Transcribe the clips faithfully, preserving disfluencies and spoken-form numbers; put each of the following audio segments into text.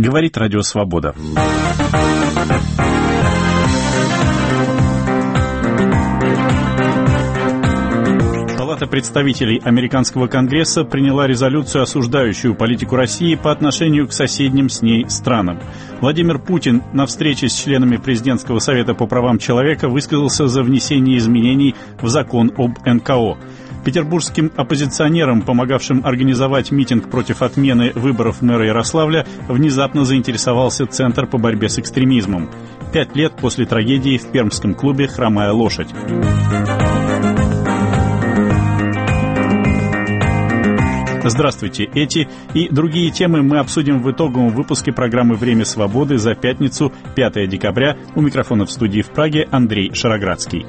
Говорит Радио Свобода. Палата представителей Американского Конгресса приняла резолюцию, осуждающую политику России по отношению к соседним с ней странам. Владимир Путин на встрече с членами Президентского совета по правам человека высказался за внесение изменений в закон об эн ка о. Петербургским оппозиционерам, помогавшим организовать митинг против отмены выборов мэра Ярославля, внезапно заинтересовался Центр по борьбе с экстремизмом. Пять лет после трагедии в пермском клубе «Хромая лошадь». Здравствуйте. Эти и другие темы мы обсудим в итоговом выпуске программы «Время свободы» за пятницу, пятое декабря. У микрофона в студии в Праге Андрей Шароградский.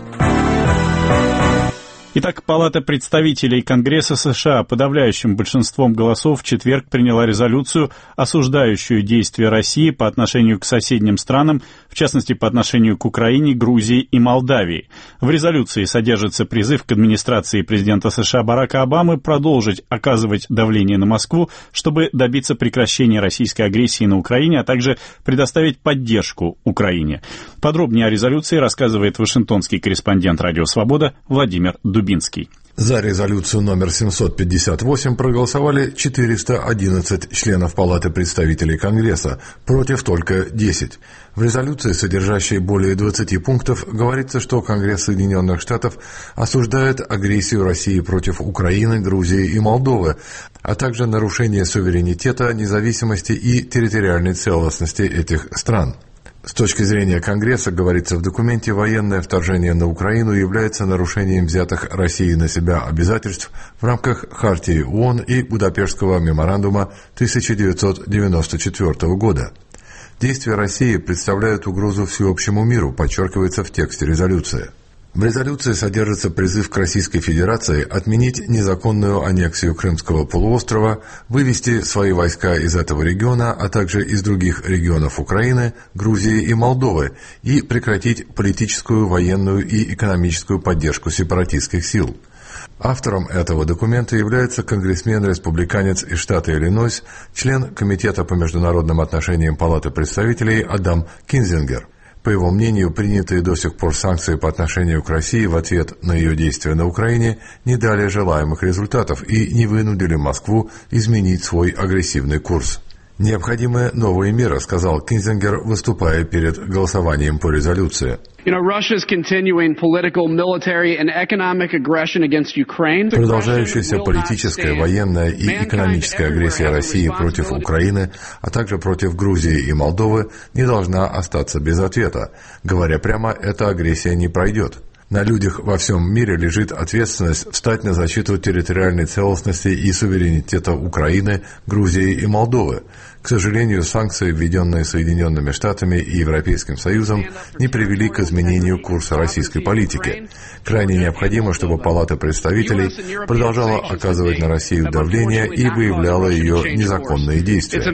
Итак, Палата представителей Конгресса США подавляющим большинством голосов в четверг приняла резолюцию, осуждающую действия России по отношению к соседним странам, в частности, по отношению к Украине, Грузии и Молдавии. В резолюции содержится призыв к администрации президента США Барака Обамы продолжить оказывать давление на Москву, чтобы добиться прекращения российской агрессии на Украине, а также предоставить поддержку Украине. Подробнее о резолюции рассказывает вашингтонский корреспондент «Радио Свобода» Владимир Дубинский. За резолюцию номер семьсот пятьдесят восемь проголосовали четыреста одиннадцать членов Палаты представителей Конгресса, против только десять. В резолюции, содержащей более двадцати пунктов, говорится, что Конгресс Соединенных Штатов осуждает агрессию России против Украины, Грузии и Молдовы, а также нарушение суверенитета, независимости и территориальной целостности этих стран. С точки зрения Конгресса, говорится в документе, военное вторжение на Украину является нарушением взятых Россией на себя обязательств в рамках Хартии ООН и Будапештского меморандума тысяча девятьсот девяносто четвёртого года. Действия России представляют угрозу всеобщему миру, подчеркивается в тексте резолюции. В резолюции содержится призыв к Российской Федерации отменить незаконную аннексию Крымского полуострова, вывести свои войска из этого региона, а также из других регионов Украины, Грузии и Молдовы и прекратить политическую, военную и экономическую поддержку сепаратистских сил. Автором этого документа является конгрессмен-республиканец из штата Иллинойс, член Комитета по международным отношениям Палаты представителей Адам Кинзингер. По его мнению, принятые до сих пор санкции по отношению к России в ответ на ее действия на Украине не дали желаемых результатов и не вынудили Москву изменить свой агрессивный курс. Необходимы новые меры, сказал Кинзингер, выступая перед голосованием по резолюции. Продолжающаяся политическая, военная и экономическая агрессия России против Украины, а также против Грузии и Молдовы, не должна остаться без ответа. Говоря прямо, эта агрессия не пройдет. На людях во всем мире лежит ответственность встать на защиту территориальной целостности и суверенитета Украины, Грузии и Молдовы. К сожалению, санкции, введенные Соединенными Штатами и Европейским Союзом, не привели к изменению курса российской политики. Крайне необходимо, чтобы Палата представителей продолжала оказывать на Россию давление и выявляла ее незаконные действия.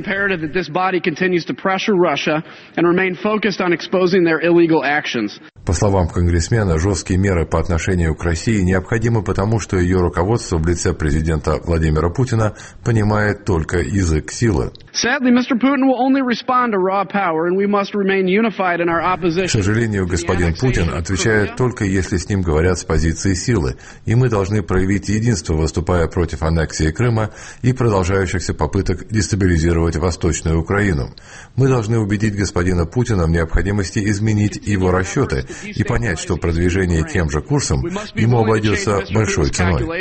По словам конгрессмена, жесткие меры по отношению к России необходимы потому, что ее руководство в лице президента Владимира Путина понимает только язык силы. К сожалению, господин Путин отвечает только если с ним говорят с позиции силы, и мы должны проявить единство, выступая против аннексии Крыма и продолжающихся попыток дестабилизировать Восточную Украину. Мы должны убедить господина Путина в необходимости изменить его расчеты и понять, что продвижение тем же курсом ему обойдется большой ценой.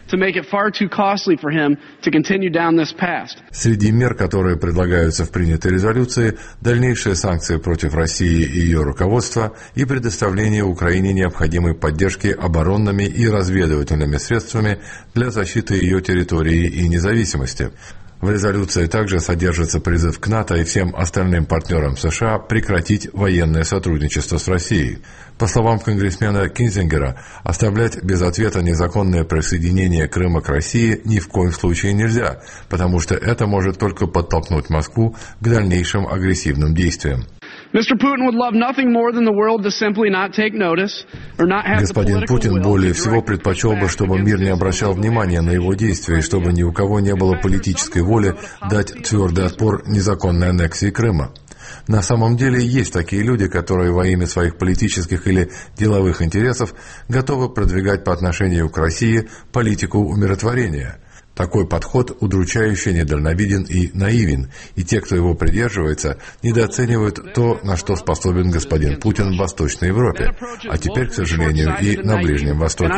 Среди мер, которые предлагаются в принятой резолюции, дальнейшие санкции против России и ее руководства и предоставление Украине необходимой поддержки оборонными и разведывательными средствами для защиты ее территории и независимости. В резолюции также содержится призыв к НАТО и всем остальным партнерам США прекратить военное сотрудничество с Россией. По словам конгрессмена Кинзингера, оставлять без ответа незаконное присоединение Крыма к России ни в коем случае нельзя, потому что это может только подтолкнуть Москву к дальнейшим агрессивным действиям. Господин Путин более всего предпочел бы, чтобы мир не обращал внимания на его действия, и чтобы ни у кого не было политической воли дать твердый отпор незаконной аннексии Крыма. На самом деле есть такие люди, которые во имя своих политических или деловых интересов готовы продвигать по отношению к России политику умиротворения. Такой подход удручающе недальновиден и наивен, и те, кто его придерживается, недооценивают то, на что способен господин Путин в Восточной Европе, а теперь, к сожалению, и на Ближнем Востоке.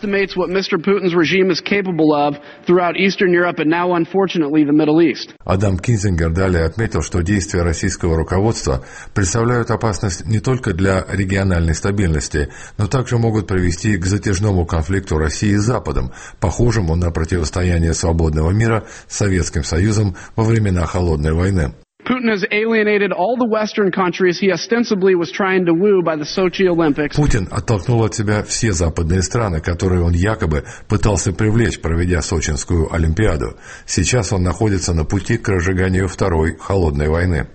Адам Кинзингер далее отметил, что действия российского руководства представляют опасность не только для региональной стабильности, но также могут привести к затяжному конфликту России с Западом, похожему на противостояние свободного мира с Советским Союзом во времена Холодной войны. Путин оттолкнул от себя все западные страны, которые он якобы пытался привлечь, проведя Сочинскую Олимпиаду. Сейчас он находится на пути к разжиганию Второй Холодной войны.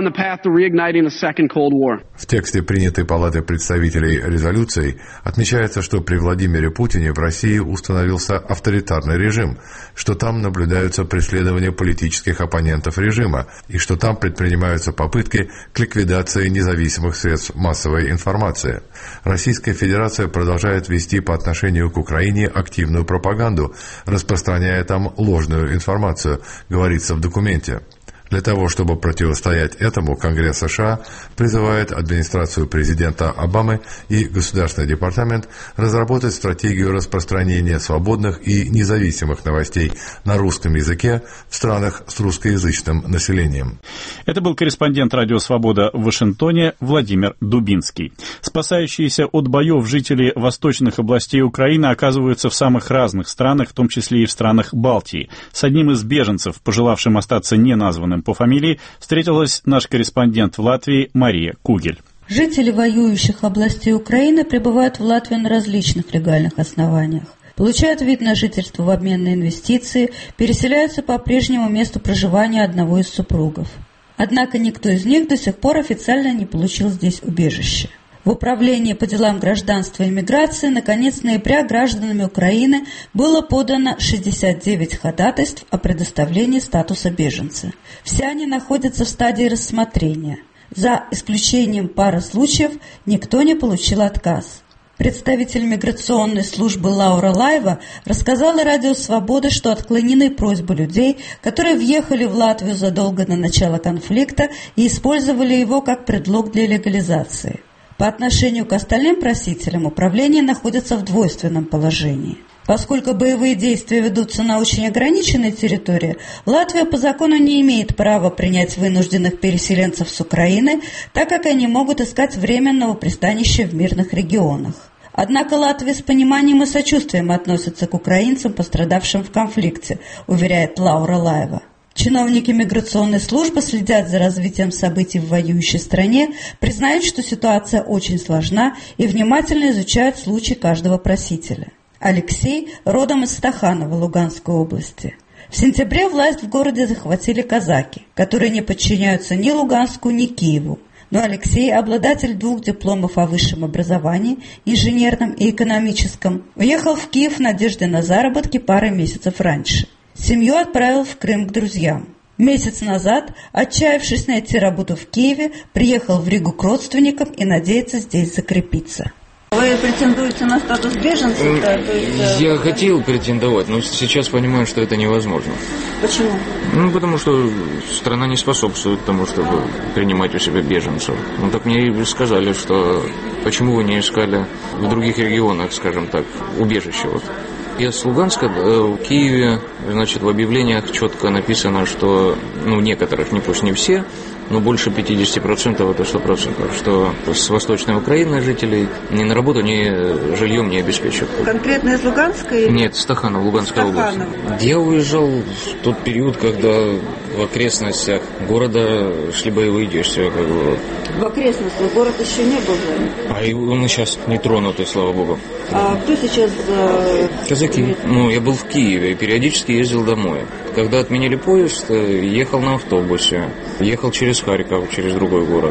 В тексте, принятой Палатой представителей резолюции, отмечается, что при Владимире Путине в России установился авторитарный режим, что там наблюдаются преследования политических оппонентов режима и что там предпринимаются попытки к ликвидации независимых средств массовой информации. Российская Федерация продолжает вести по отношению к Украине активную пропаганду, распространяя там ложную информацию, говорится в документе. Для того, чтобы противостоять этому, Конгресс США призывает администрацию президента Обамы и Государственный департамент разработать стратегию распространения свободных и независимых новостей на русском языке в странах с русскоязычным населением. Это был корреспондент «Радио Свобода» в Вашингтоне Владимир Дубинский. Спасающиеся от боев жители восточных областей Украины оказываются в самых разных странах, в том числе и в странах Балтии. С одним из беженцев, пожелавшим остаться неназванным по фамилии, встретилась наш корреспондент в Латвии Мария Кугель. Жители воюющих областей Украины прибывают в Латвию на различных легальных основаниях. Получают вид на жительство в обмен на инвестиции, переселяются по прежнему месту проживания одного из супругов. Однако никто из них до сих пор официально не получил здесь убежище. В Управлении по делам гражданства и миграции на конец ноября гражданами Украины было подано шестьдесят девять ходатайств о предоставлении статуса беженца. Все они находятся в стадии рассмотрения. За исключением пары случаев никто не получил отказ. Представитель миграционной службы Лаура Лайва рассказала Радио Свобода, что отклонены просьбы людей, которые въехали в Латвию задолго до начала конфликта и использовали его как предлог для легализации. По отношению к остальным просителям управление находится в двойственном положении. Поскольку боевые действия ведутся на очень ограниченной территории, Латвия по закону не имеет права принять вынужденных переселенцев с Украины, так как они могут искать временного пристанища в мирных регионах. Однако Латвия с пониманием и сочувствием относится к украинцам, пострадавшим в конфликте, уверяет Лаура Лайва. Чиновники миграционной службы следят за развитием событий в воюющей стране, признают, что ситуация очень сложна и внимательно изучают случай каждого просителя. Алексей родом из Стаханова Луганской области. В сентябре власть в городе захватили казаки, которые не подчиняются ни Луганску, ни Киеву. Но Алексей, обладатель двух дипломов о высшем образовании, инженерном и экономическом, уехал в Киев в надежде на заработки пары месяцев раньше. Семью отправил в Крым к друзьям. Месяц назад, отчаявшись найти работу в Киеве, приехал в Ригу к родственникам и надеется здесь закрепиться. Вы претендуете на статус беженца? Да, то есть... Я хотел претендовать, но сейчас понимаю, что это невозможно. Почему? Ну, потому что страна не способствует тому, чтобы принимать у себя беженцев. Ну, так мне и сказали, что почему вы не искали в других регионах, скажем так, убежище вот. Я с Луганска, в Киеве, значит, в объявлениях четко написано, что, ну, некоторых, не пусть не все, но больше пятьдесят процентов это сто процентов, что с Восточной Украины жителей ни на работу, ни жильем не обеспечат. Конкретно из Луганска? Или... Нет, Стаханов, Луганская область. Я уезжал в тот период, когда в окрестностях города шли боевые действия. Как бы. В окрестностях город еще не был? А и он сейчас не тронутый, слава богу. А кто сейчас... Э... Казаки. Ну, я был в Киеве и периодически ездил домой. Когда отменили поезд, ехал на автобусе, ехал через Харьков, через другой город.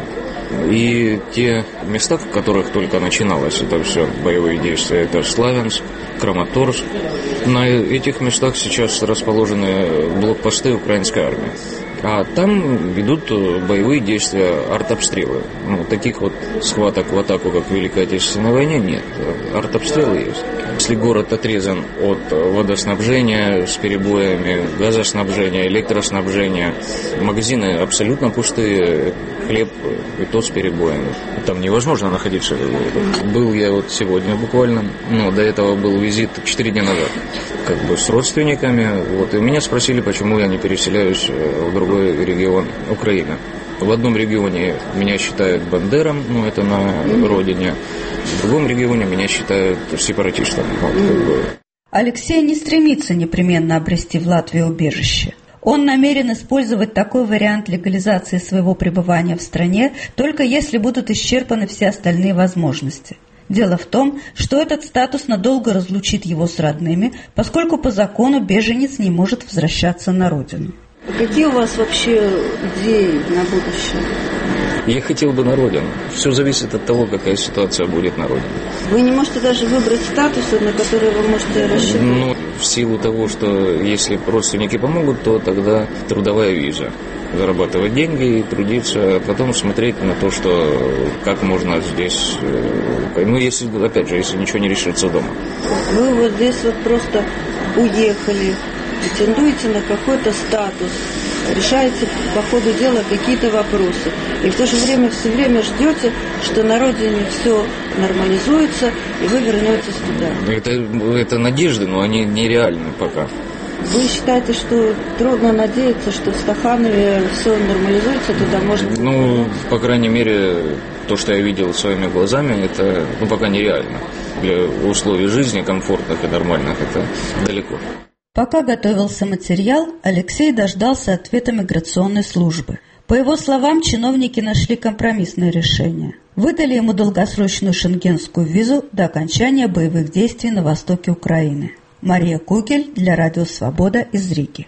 И те места, в которых только начиналось это все, боевые действия, это Славянск, Краматорск. На этих местах сейчас расположены блокпосты украинской армии. А там ведут боевые действия, артобстрелы. Ну, таких вот схваток в атаку, как в Великой Отечественной войне, нет. Артобстрелы есть. Если город отрезан от водоснабжения с перебоями, газоснабжения, электроснабжения, магазины абсолютно пустые, хлеб и тот с перебоями. Там невозможно находиться. Был я вот сегодня буквально, ну, до этого был визит четыре дня назад, как бы с родственниками. Вот, и меня спросили, почему я не переселяюсь в другой регион Украины. В одном регионе меня считают бандером, ну, это на родине. В другом регионе меня считают сепаратистом. Вот, как бы. Алексей не стремится непременно обрести в Латвии убежище. Он намерен использовать такой вариант легализации своего пребывания в стране, только если будут исчерпаны все остальные возможности. Дело в том, что этот статус надолго разлучит его с родными, поскольку по закону беженец не может возвращаться на родину. Какие у вас вообще идеи на будущее? Я хотел бы на родину. Все зависит от того, какая ситуация будет на родине. Вы не можете даже выбрать статус, на который вы можете рассчитывать? Ну, в силу того, что если родственники помогут, то тогда трудовая виза. Зарабатывать деньги и трудиться, а потом смотреть на то, что как можно здесь, ну, если, опять же, если ничего не решится дома. Вы вот здесь вот просто уехали, претендуете на какой-то статус, решаете по ходу дела какие-то вопросы. И в то же время все время ждете, что на родине все нормализуется, и вы вернетесь туда. Это, это надежды, но они нереальны пока. Вы считаете, что трудно надеяться, что в Стаханове все нормализуется, туда можно... Ну, по крайней мере, то, что я видел своими глазами, это, ну, пока нереально. Для условий жизни комфортных и нормальных это далеко. Пока готовился материал, Алексей дождался ответа миграционной службы. По его словам, чиновники нашли компромиссное решение. Выдали ему долгосрочную шенгенскую визу до окончания боевых действий на востоке Украины. Мария Кукель для Радио Свобода из Риги.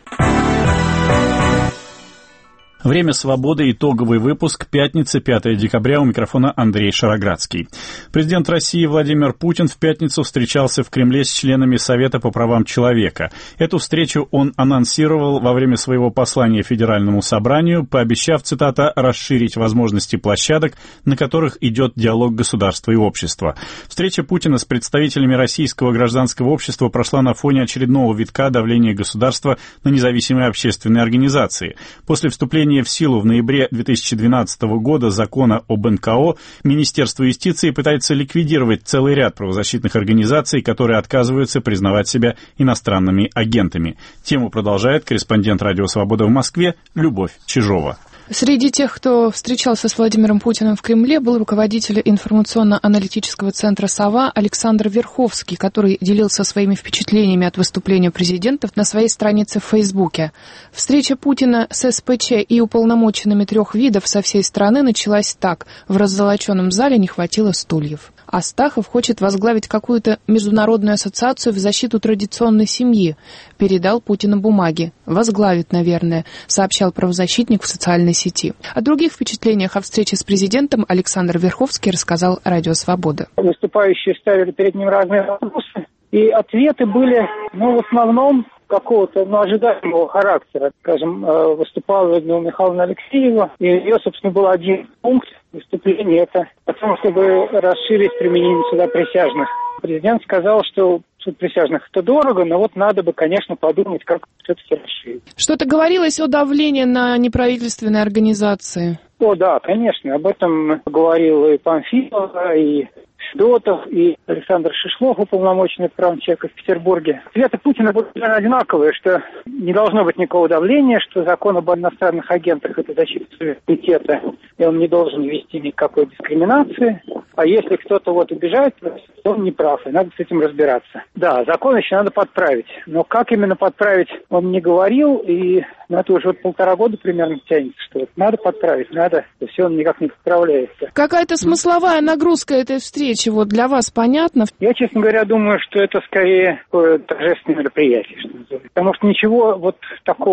Время свободы. Итоговый выпуск. Пятница, пятое декабря. У микрофона Андрей Шароградский. Президент России Владимир Путин в пятницу встречался в Кремле с членами Совета по правам человека. Эту встречу он анонсировал во время своего послания Федеральному собранию, пообещав, цитата, «расширить возможности площадок, на которых идет диалог государства и общества». Встреча Путина с представителями российского гражданского общества прошла на фоне очередного витка давления государства на независимые общественные организации. После вступления в силу в ноябре две тысячи двенадцатого года закона об эн ка о Министерство юстиции пытается ликвидировать целый ряд правозащитных организаций, которые отказываются признавать себя иностранными агентами. Тему продолжает корреспондент Радио Свобода в Москве Любовь Чижова. Среди тех, кто встречался с Владимиром Путиным в Кремле, был руководитель информационно-аналитического центра «Сова» Александр Верховский, который делился своими впечатлениями от выступления президента на своей странице в Фейсбуке. Встреча Путина с эс пэ че и уполномоченными трех видов со всей страны началась так. В раззолоченном зале не хватило стульев. Астахов хочет возглавить какую-то международную ассоциацию в защиту традиционной семьи. Передал Путину бумаги. Возглавит, наверное, сообщал правозащитник в социальной сети. О других впечатлениях о встрече с президентом Александр Верховский рассказал Радио Свобода. Выступающие ставили перед ним разные вопросы, и ответы были, ну, в основном, какого-то, ну, ожидаемого характера. Скажем, выступала Людмила Михайловна Алексеева, и ее, собственно, был один пункт выступления, это о том, чтобы расширить применение суда присяжных. Президент сказал, что суд присяжных это дорого, но вот надо бы, конечно, подумать, как все-таки расширить. Что-то говорилось о давлении на неправительственные организации? О, да, конечно, об этом говорил и Памфилова, и Федотов, и Александр Шишлов, уполномоченный по правам человека в Петербурге. Ответы Путина были одинаковые, что не должно быть никакого давления, что закон об иностранных агентах – это защита суверенитета, и он не должен вести никакой дискриминации. А если кто-то вот убежает, то он не прав, и надо с этим разбираться. Да, закон еще надо подправить. Но как именно подправить, он не говорил, и ну, это уже вот полтора года примерно тянется, что вот надо подправить, надо, и все, он никак не подправляется. Какая-то смысловая нагрузка этой встречи вот для вас понятно? Я, честно говоря, думаю, что это скорее такое торжественное мероприятие, что называется. Потому что ничего вот такого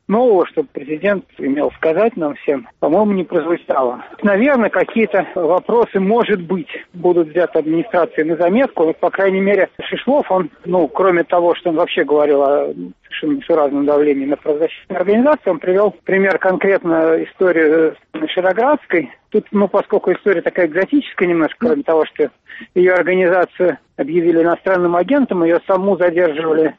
нового, чтобы президент имел сказать нам всем, по-моему, не прозвучало. Наверное, какие-то вопросы, может быть, будут взяты администрацией на заметку. Вот, по крайней мере, Шишлов, он, ну, кроме того, что он вообще говорил о совершенно несуразном давлении на правозащитные организации, он привел пример конкретно историю Широградской. Тут, ну, поскольку история такая экзотическая немножко, кроме того, что ее организацию объявили иностранным агентом, ее саму задерживали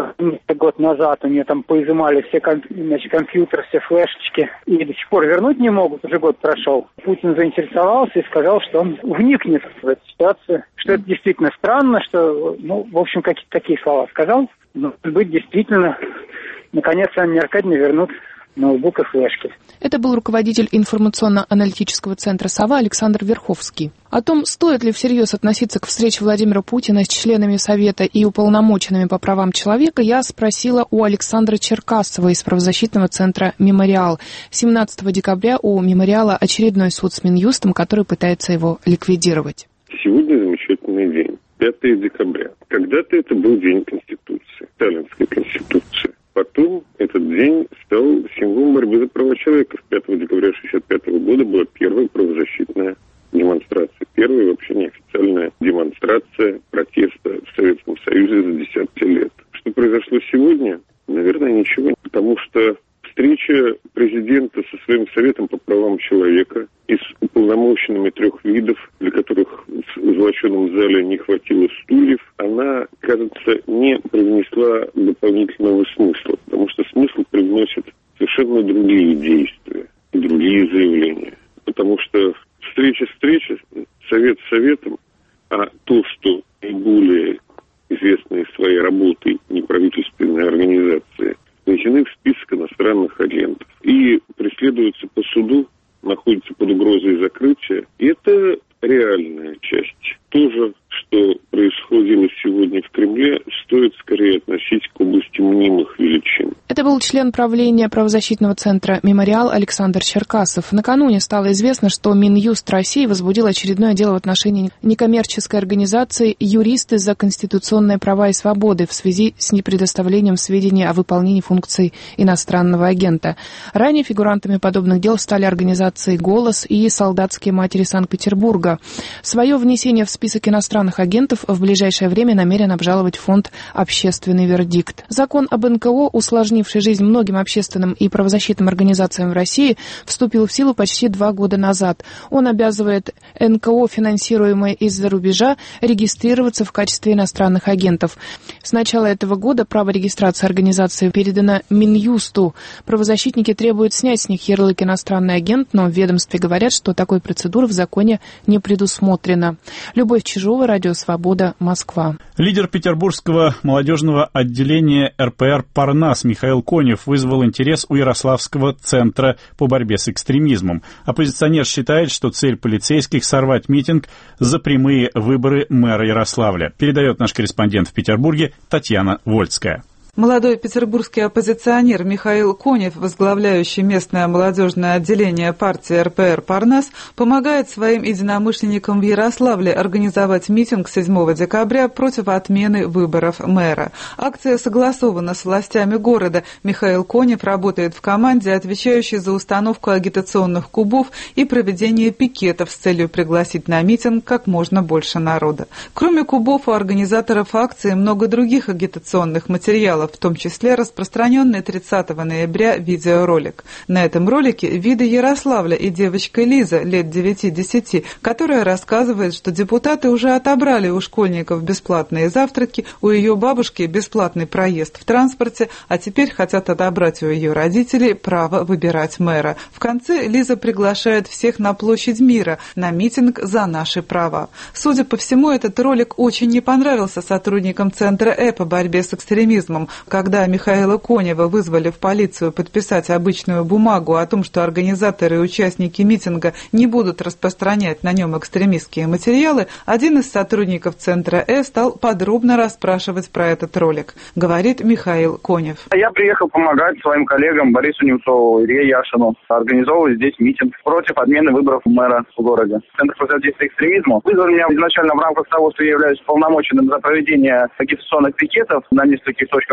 год назад, у нее там поизымали все ком- значит, компьютеры, все флешечки, и до сих пор вернуть не могут, уже год прошел. Путин заинтересовался и сказал, что он вникнет в эту ситуацию, что это действительно странно, что, ну, в общем, какие-то такие слова сказал. Но, может быть, действительно, наконец, Анне Аркадьевне вернут ноутбук и флешки. Это был руководитель информационно-аналитического центра «Сова» Александр Верховский. О том, стоит ли всерьез относиться к встрече Владимира Путина с членами Совета и уполномоченными по правам человека, я спросила у Александра Черкасова из правозащитного центра «Мемориал». семнадцатого декабря у «Мемориала» очередной суд с Минюстом, который пытается его ликвидировать. Сегодня замечательный день. пятого декабря. Когда-то это был день Конституции, Сталинской Конституции. Потом этот день стал символом борьбы за права человека. пятого декабря шестьдесят пятого года была первая правозащитная демонстрация. Первая вообще неофициальная демонстрация протеста в Советском Союзе за десятки лет. Что произошло сегодня? Наверное, ничего. Потому что встреча президента со своим Советом по правам человека и с уполномоченными трех видов, для которых в злочинном зале не хватило стульев, она, кажется, не привнесла дополнительного смысла, потому что смысл привносит совершенно другие действия и другие заявления. Потому что встреча-встреча, совет с советом, а то, что наиболее известные своей работой неправительственные организации внесены в список иностранных агентов и преследуются по суду, находятся под угрозой закрытия. И это реальная часть. То же, что происходило сегодня в Кремле, стоит скорее относить к области мнимых величин. Это был член правления правозащитного центра «Мемориал» Александр Черкасов. Накануне стало известно, что Минюст России возбудил очередное дело в отношении некоммерческой организации «Юристы за конституционные права и свободы» в связи с непредоставлением сведений о выполнении функций иностранного агента. Ранее фигурантами подобных дел стали организации «Голос» и «Солдатские матери Санкт-Петербурга». Свое внесение в список иностранных агентов в ближайшее время намерен обжаловать фонд «Общественный вердикт». Закон об эн ка о, усложнивший жизнь многим общественным и правозащитным организациям в России, вступил в силу почти два года назад. Он обязывает эн ка о, финансируемые из-за рубежа, регистрироваться в качестве иностранных агентов. С начала этого года право регистрации организации передано Минюсту. Правозащитники требуют снять с них ярлык «иностранный агент», но в ведомстве говорят, что такой процедуры в законе не предусмотрено. Любовь Чижова, Радио Свобода, Москва. Лидер петербургского молодежного отделения эр пэ эр «Парнас» Михаил Конев вызвал интерес у Ярославского центра по борьбе с экстремизмом. Оппозиционер считает, что цель полицейских — сорвать митинг за прямые выборы мэра Ярославля. Передает наш корреспондент в Петербурге Татьяна Вольская. Молодой петербургский оппозиционер Михаил Конев, возглавляющий местное молодежное отделение партии эр пэ эр «Парнас», помогает своим единомышленникам в Ярославле организовать митинг седьмого декабря против отмены выборов мэра. Акция согласована с властями города. Михаил Конев работает в команде, отвечающей за установку агитационных кубов и проведение пикетов с целью пригласить на митинг как можно больше народа. Кроме кубов, у организаторов акции много других агитационных материалов, в том числе распространенный тридцатого ноября видеоролик. На этом ролике виды Ярославля и девочка Лиза, лет девяти-десяти, которая рассказывает, что депутаты уже отобрали у школьников бесплатные завтраки, у ее бабушки бесплатный проезд в транспорте, а теперь хотят отобрать у ее родителей право выбирать мэра. В конце Лиза приглашает всех на площадь Мира, на митинг за наши права. Судя по всему, этот ролик очень не понравился сотрудникам Центра Э по борьбе с экстремизмом. Когда Михаила Конева вызвали в полицию подписать обычную бумагу о том, что организаторы и участники митинга не будут распространять на нем экстремистские материалы, один из сотрудников Центра Э стал подробно расспрашивать про этот ролик. Говорит Михаил Конев. Я приехал помогать своим коллегам Борису Немцову, Илье Яшину организовывать здесь митинг против отмены выборов мэра в городе. Центр противодействия экстремизму вызвал меня изначально в рамках того, что я являюсь полномоченным за проведение агитационных пикетов на нескольких точках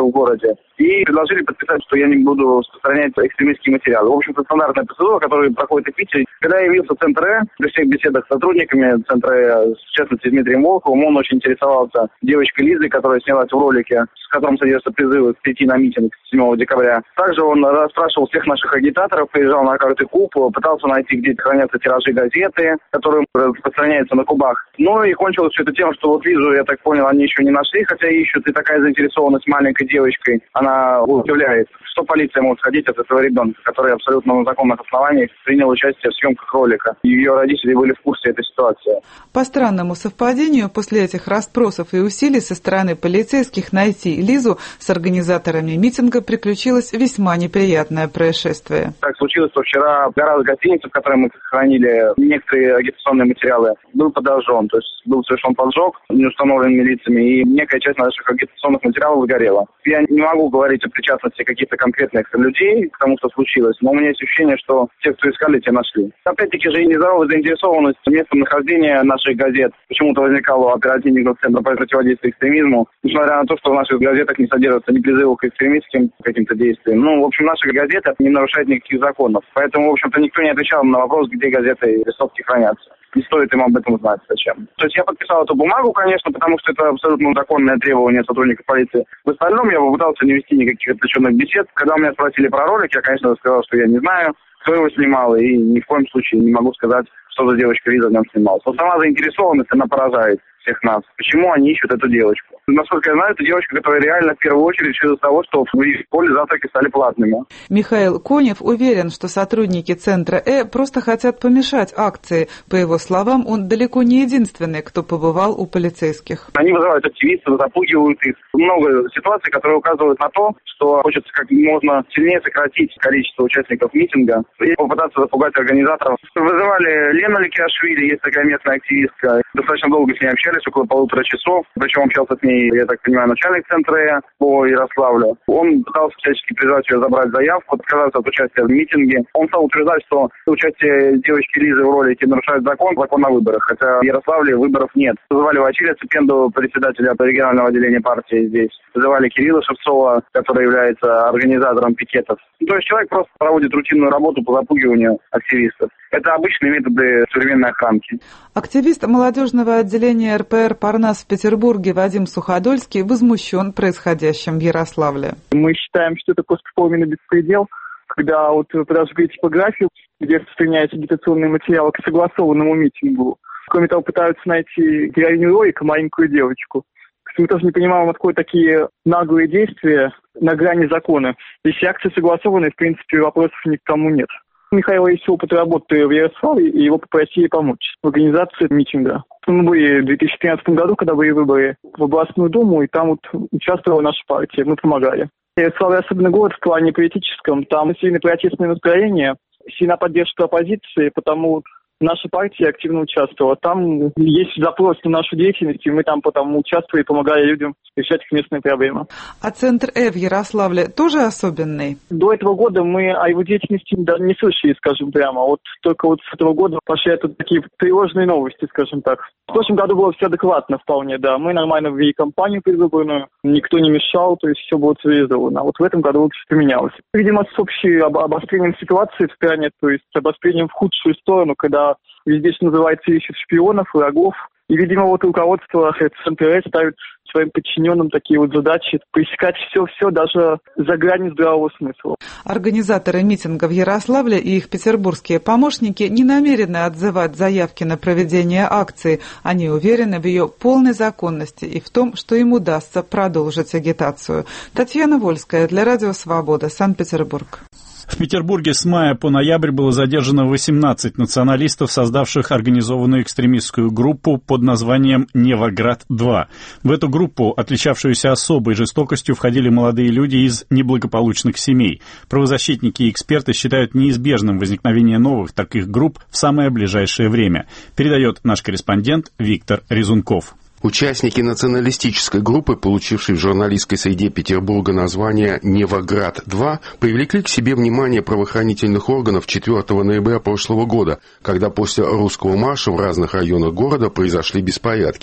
в городе, и предложили подписать, что я не буду распространять экстремистские материалы. В общем-то, стандартная процедура, которая проходит в Питере. Когда я явился в Центр Э, при всех беседах с сотрудниками Центра Э, в частности, с Дмитрием Волковым, он очень интересовался девочкой Лизой, которая снялась в ролике, в котором содержатся призывы прийти на митинг седьмого декабря. Также он расспрашивал всех наших агитаторов, приезжал на каждый куб, пытался найти, где хранятся тиражи газеты, которые распространяются на кубах. Ну и кончилось все это тем, что вот Лизу, я так понял, они еще не нашли, хотя ищут, и такая заинтересованность маленькой девочкой, она удивляет. Что полиция может ходить от этого ребенка, который абсолютно на законных основаниях принял участие в съемках ролика. И ее родители были в курсе этой ситуации. По странному совпадению, после этих расспросов и усилий со стороны полицейских найти Лизу, с организаторами митинга приключилось весьма неприятное происшествие. Так случилось, что вчера гараж гостиницы, в которой мы хранили некоторые агитационные материалы, был подожжен. То есть был совершен поджог неустановленными лицами, и некая часть наших агитационных материалов сгорела. Я не могу говорить о причастности каких-то конкретных людей к тому, что случилось, но у меня есть ощущение, что те, кто искали, те нашли. Опять-таки же и нездоровая заинтересованность местом нахождения наших газет почему-то возникала у оперативников Центра по противодействию экстремизму, несмотря на то, что в наших газетах не содержатся ни призывов к экстремистским каким-то действиям. Ну, в общем, наши газеты не нарушают никаких законов. Поэтому, в общем-то, никто не отвечал на вопрос, где газеты и листовки хранятся. Не стоит им об этом знать. Зачем? То есть я подписал эту бумагу, конечно, потому что это абсолютно законное требование сотрудников полиции. В остальном я попытался не вести никаких отвлеченных бесед. Когда у меня спросили про ролик, я, конечно, сказал, что я не знаю, кто его снимал, и ни в коем случае не могу сказать, что за девочка Лиза в нем снималась. Но сама заинтересованность, она поражает всех нас. Почему они ищут эту девочку? Насколько я знаю, это девочка, которая реально в первую очередь из-за того, что в школе завтраки стали платными. Михаил Конев уверен, что сотрудники Центра Э просто хотят помешать акции. По его словам, он далеко не единственный, кто побывал у полицейских. Они вызывают активистов, запугивают их. Много ситуаций, которые указывают на то, что хочется как можно сильнее сократить количество участников митинга и попытаться запугать организаторов. Вызывали Лену Ликиашвили, есть такая местная активистка. Достаточно долго с ней общались, около полутора часов. Причем общался с ней, я так понимаю, начальник Центра Э по Ярославлю. Он пытался всячески призвать ее забрать заявку, отказаться от участия в митинге. Он стал утверждать, что участие девочки Лизы в ролике нарушает закон, закон о выборах. Хотя в Ярославле выборов нет. Вызывали Василия Цепенду, председателя регионального отделения партии здесь. Вызывали Кирилла Шевцова, который является организатором пикетов. То есть человек просто проводит рутинную работу по запугиванию активистов. Это обычные методы современной охранки. Активист молодежного отделения эр пэ эр «Парнас» в Петербурге Вадим Суходольский возмущен происходящим в Ярославле. Мы считаем, что это просто полный беспредел, когда вот подожгли типографию, где распространяются агитационные материалы к согласованному митингу. Кроме того, пытаются найти героиню ролика, маленькую девочку. Мы тоже не понимаем, откуда такие наглые действия на грани закона. Если акции согласованы, в принципе, вопросов ни к кому нет. У Михаила есть опыт работы в Ярославле, и его попросили помочь в организации митинга. Мы были в две тысячи тринадцатом году, когда были выборы в областную думу, и там вот участвовала наша партия, мы помогали. Ярославль особенно город в плане политическом, там сильное протестное настроение, сильная поддержка оппозиции, потому наша партия активно участвовала. Там есть запрос на нашу деятельность, и мы там потому участвовали и помогали людям решать их местные проблемы. А Центр Э в Ярославле тоже особенный? До этого года мы о его деятельности даже не слышали, скажем прямо. Вот только вот с этого года пошли это такие тревожные новости, скажем так. В прошлом году было все адекватно вполне, да. Мы нормально ввели кампанию предвыборную, никто не мешал, то есть все было цивилизованно. А вот в этом году вот все поменялось. Видимо, с общим обострением ситуации в стране, то есть обострением в худшую сторону, когда везде, что называется, ищут шпионов, врагов. И, видимо, вот руководство Центра Э ставит своим подчиненным такие вот задачи пресекать все-все даже за гранью здравого смысла. Организаторы митинга в Ярославле и их петербургские помощники не намерены отзывать заявки на проведение акции. Они уверены в ее полной законности и в том, что им удастся продолжить агитацию. Татьяна Вольская для Радио Свобода, Санкт-Петербург. В Петербурге с мая по ноябрь было задержано восемнадцать националистов, создавших организованную экстремистскую группу под названием «Невоград-два». В эту группу, отличавшуюся особой жестокостью, входили молодые люди из неблагополучных семей. Правозащитники и эксперты считают неизбежным возникновение новых таких групп в самое ближайшее время, передает наш корреспондент Виктор Резунков. Участники националистической группы, получившей в журналистской среде Петербурга название «Невоград-два», привлекли к себе внимание правоохранительных органов четвёртого ноября прошлого года, когда после русского марша в разных районах города произошли беспорядки.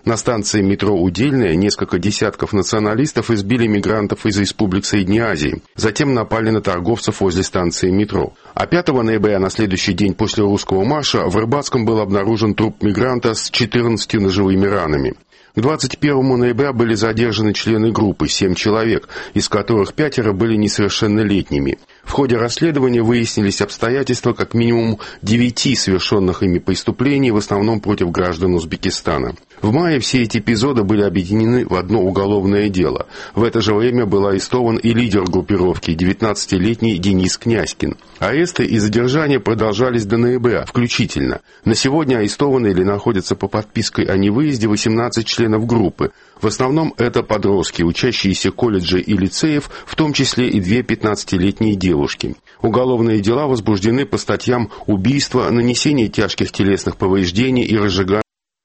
На станции метро «Удельная» несколько десятков националистов избили мигрантов из республик Средней Азии. Затем напали на торговцев возле станции метро. А пятого ноября, на следующий день после русского марша, в Рыбацком был обнаружен труп мигранта с четырнадцатью ножевыми ранами. К двадцать первому ноября были задержаны члены группы, семь человек, из которых пятеро были несовершеннолетними. В ходе расследования выяснились обстоятельства как минимум девяти совершенных ими преступлений, в основном против граждан Узбекистана. В мае все эти эпизоды были объединены в одно уголовное дело. В это же время был арестован и лидер группировки, девятнадцатилетний Денис Князькин. Аресты и задержания продолжались до ноября, включительно. На сегодня арестованы или находятся по подписке о невыезде восемнадцать членов группы. В основном это подростки, учащиеся колледжей и лицеев, в том числе и две пятнадцатилетние девушки. Уголовные дела возбуждены по статьям убийства, нанесение тяжких телесных повреждений и разжигания.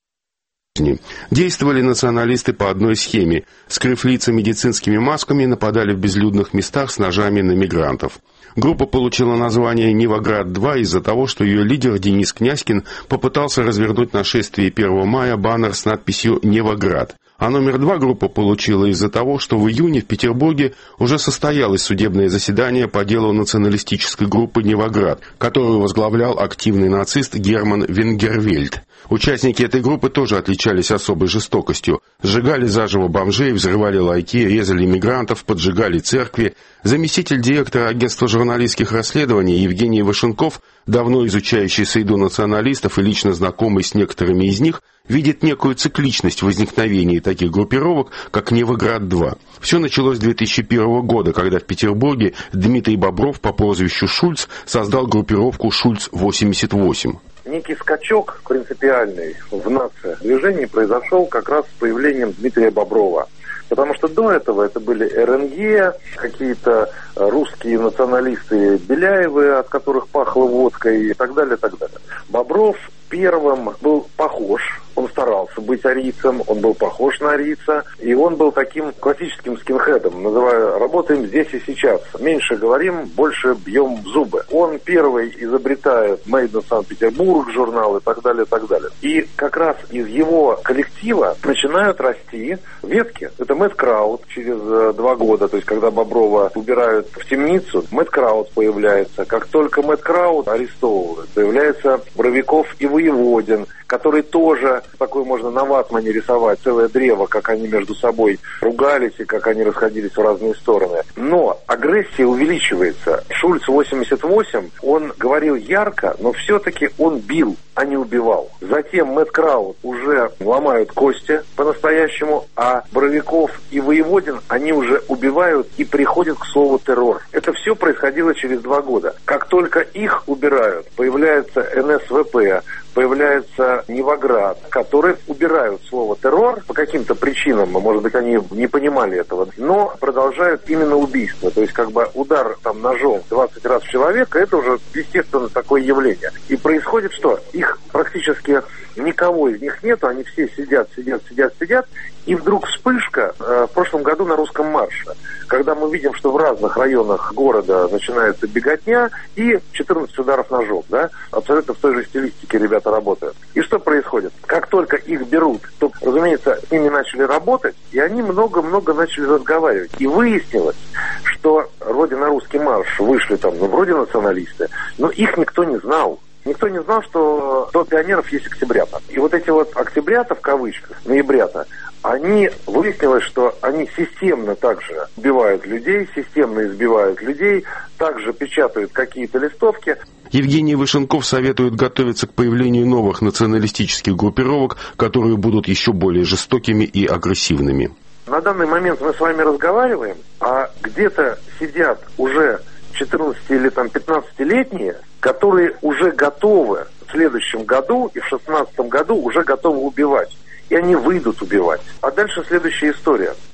Действовали националисты по одной схеме. Скрыв лица медицинскими масками, нападали в безлюдных местах с ножами на мигрантов. Группа получила название «Невоград-два» из-за того, что ее лидер Денис Князькин попытался развернуть на шествие первого мая баннер с надписью «Невоград». А номер два группа получила из-за того, что в июне в Петербурге уже состоялось судебное заседание по делу националистической группы «Невоград», которую возглавлял активный нацист Герман Венгервельд. Участники этой группы тоже отличались особой жестокостью. Сжигали заживо бомжей, взрывали ларьки, резали мигрантов, поджигали церкви. Заместитель директора агентства журналистских расследований Евгений Вашенков, давно изучающий среду националистов и лично знакомый с некоторыми из них, видит некую цикличность возникновения таких группировок, как «Невоград-два». Все началось с две тысячи первого года, когда в Петербурге Дмитрий Бобров по прозвищу Шульц создал группировку «Шульц восемьдесят восемь». Некий скачок принципиальный в наци-движении произошел как раз с появлением Дмитрия Боброва. Потому что до этого это были эр эн гэ, какие-то русские националисты Беляевы, от которых пахло водкой и так далее, и так далее. Бобров первым был похож, он старался быть арийцем, он был похож на арийца, и он был таким классическим скинхедом, называя «работаем здесь и сейчас». Меньше говорим, больше бьем в зубы. Он первый изобретает «Made in Санкт-Петербург» журнал и так далее, и так далее. И как раз из его коллектива начинают расти ветки. Это Мэтт Крауд через два года, то есть когда Боброва убирают в темницу, Мэтт Крауд появляется. Как только Мэтт Крауд арестовывают, появляется Боровиков и Воеводин, который тоже, такой можно на ватмане рисовать, целое древо, как они между собой ругались и как они расходились в разные стороны. Но агрессия увеличивается. Шульц восемьдесят восемь, он говорил ярко, но все-таки он бил, а не убивал. Затем Мэтт Крауд уже ломают кости по-настоящему, а Боровиков и Воеводин, они уже убивают и приходят к слову террор. Это все происходило через два года. Как только их убирают, появляется эн эс вэ пэ, появляется Невоград, которые убирают слово террор по каким-то причинам, может быть, они не понимали этого, но продолжают именно убийство. То есть, как бы удар там ножом двадцать раз в человека, это уже, естественно, такое явление. И происходит что? Их практически никого из них нету, они все сидят, сидят, сидят, сидят, и вдруг вспышка э, в прошлом году на русском марше, когда мы видим, что в разных районах города начинается беготня и четырнадцать ударов ножом, да, абсолютно в той же стилистике ребята работают. И что происходит? Как только их берут, то, разумеется, с ними начали работать, и они много-много начали разговаривать. И выяснилось, что вроде на русский марш вышли там, ну, вроде националисты, но их никто не знал. Никто не знал, что до пионеров есть октябрята. И вот эти вот октябрята, в кавычках, ноябрята, они, выяснилось, что они системно также убивают людей, системно избивают людей, также печатают какие-то листовки. Евгений Вышенков советует готовиться к появлению новых националистических группировок, которые будут еще более жестокими и агрессивными. На данный момент мы с вами разговариваем, а где-то сидят уже четырнадцати- или там пятнадцатилетние, которые уже готовы в следующем году и в шестнадцатом году уже готовы убивать. И они выйдут убивать. А дальше следующая история.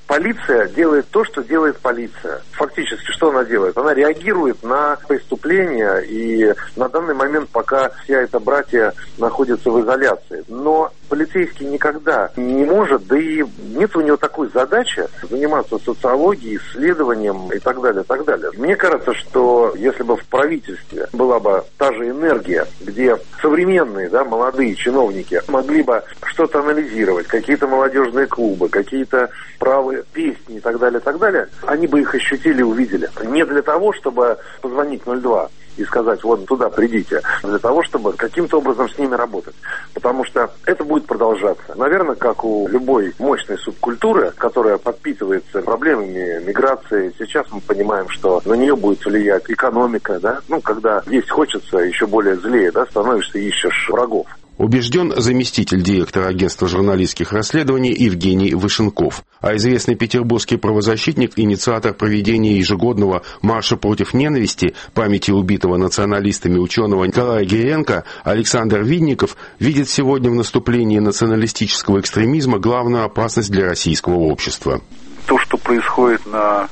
полиция делает то, что делает полиция. Фактически, что она делает? Она реагирует на преступления, и на данный момент пока вся эта братья находится в изоляции. Но полицейский никогда не может, да и нет у него такой задачи заниматься социологией, исследованием и так далее, и так далее. Мне кажется, что если бы в правительстве была бы та же энергия, где современные, да, молодые чиновники могли бы что-то анализировать, какие-то молодежные клубы, какие-то правые песни и так далее, и так далее, они бы их ощутили и увидели. Не для того, чтобы позвонить ноль два и сказать, вот туда придите, для того, чтобы каким-то образом с ними работать. Потому что это будет продолжаться. Наверное, как у любой мощной субкультуры, которая подпитывается проблемами миграции, сейчас мы понимаем, что на нее будет влиять экономика, да, ну, когда есть хочется, еще более злее, да, становишься и ищешь врагов. Убежден заместитель директора агентства журналистских расследований Евгений Вышенков. А известный петербургский правозащитник, инициатор проведения ежегодного марша против ненависти памяти убитого националистами ученого Николая Гиренко Александр Винников видит сегодня в наступлении националистического экстремизма главную опасность для российского общества. То, что происходит на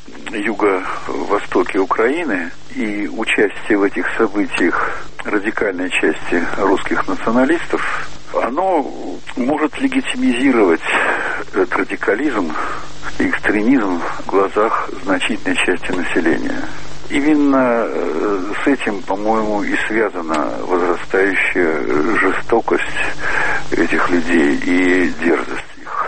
юго-востоке Украины, и участие в этих событиях радикальной части русских националистов, оно может легитимизировать этот радикализм и экстремизм в глазах значительной части населения. Именно с этим, по-моему, и связана возрастающая жестокость этих людей и дерзость.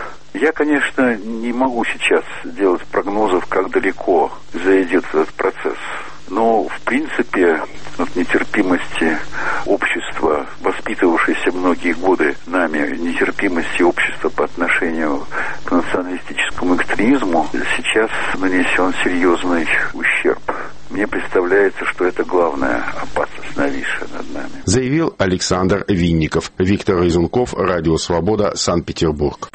Я, конечно, не могу сейчас делать прогнозов, как далеко зайдет этот процесс. Но, в принципе, от нетерпимости общества, воспитывавшейся многие годы нами, нетерпимости общества по отношению к националистическому экстремизму, сейчас нанесен серьезный ущерб. Мне представляется, что это главная опасность, нависшая над нами. Заявил Александр Винников. Виктор Изунков, Радио Свобода, Санкт-Петербург.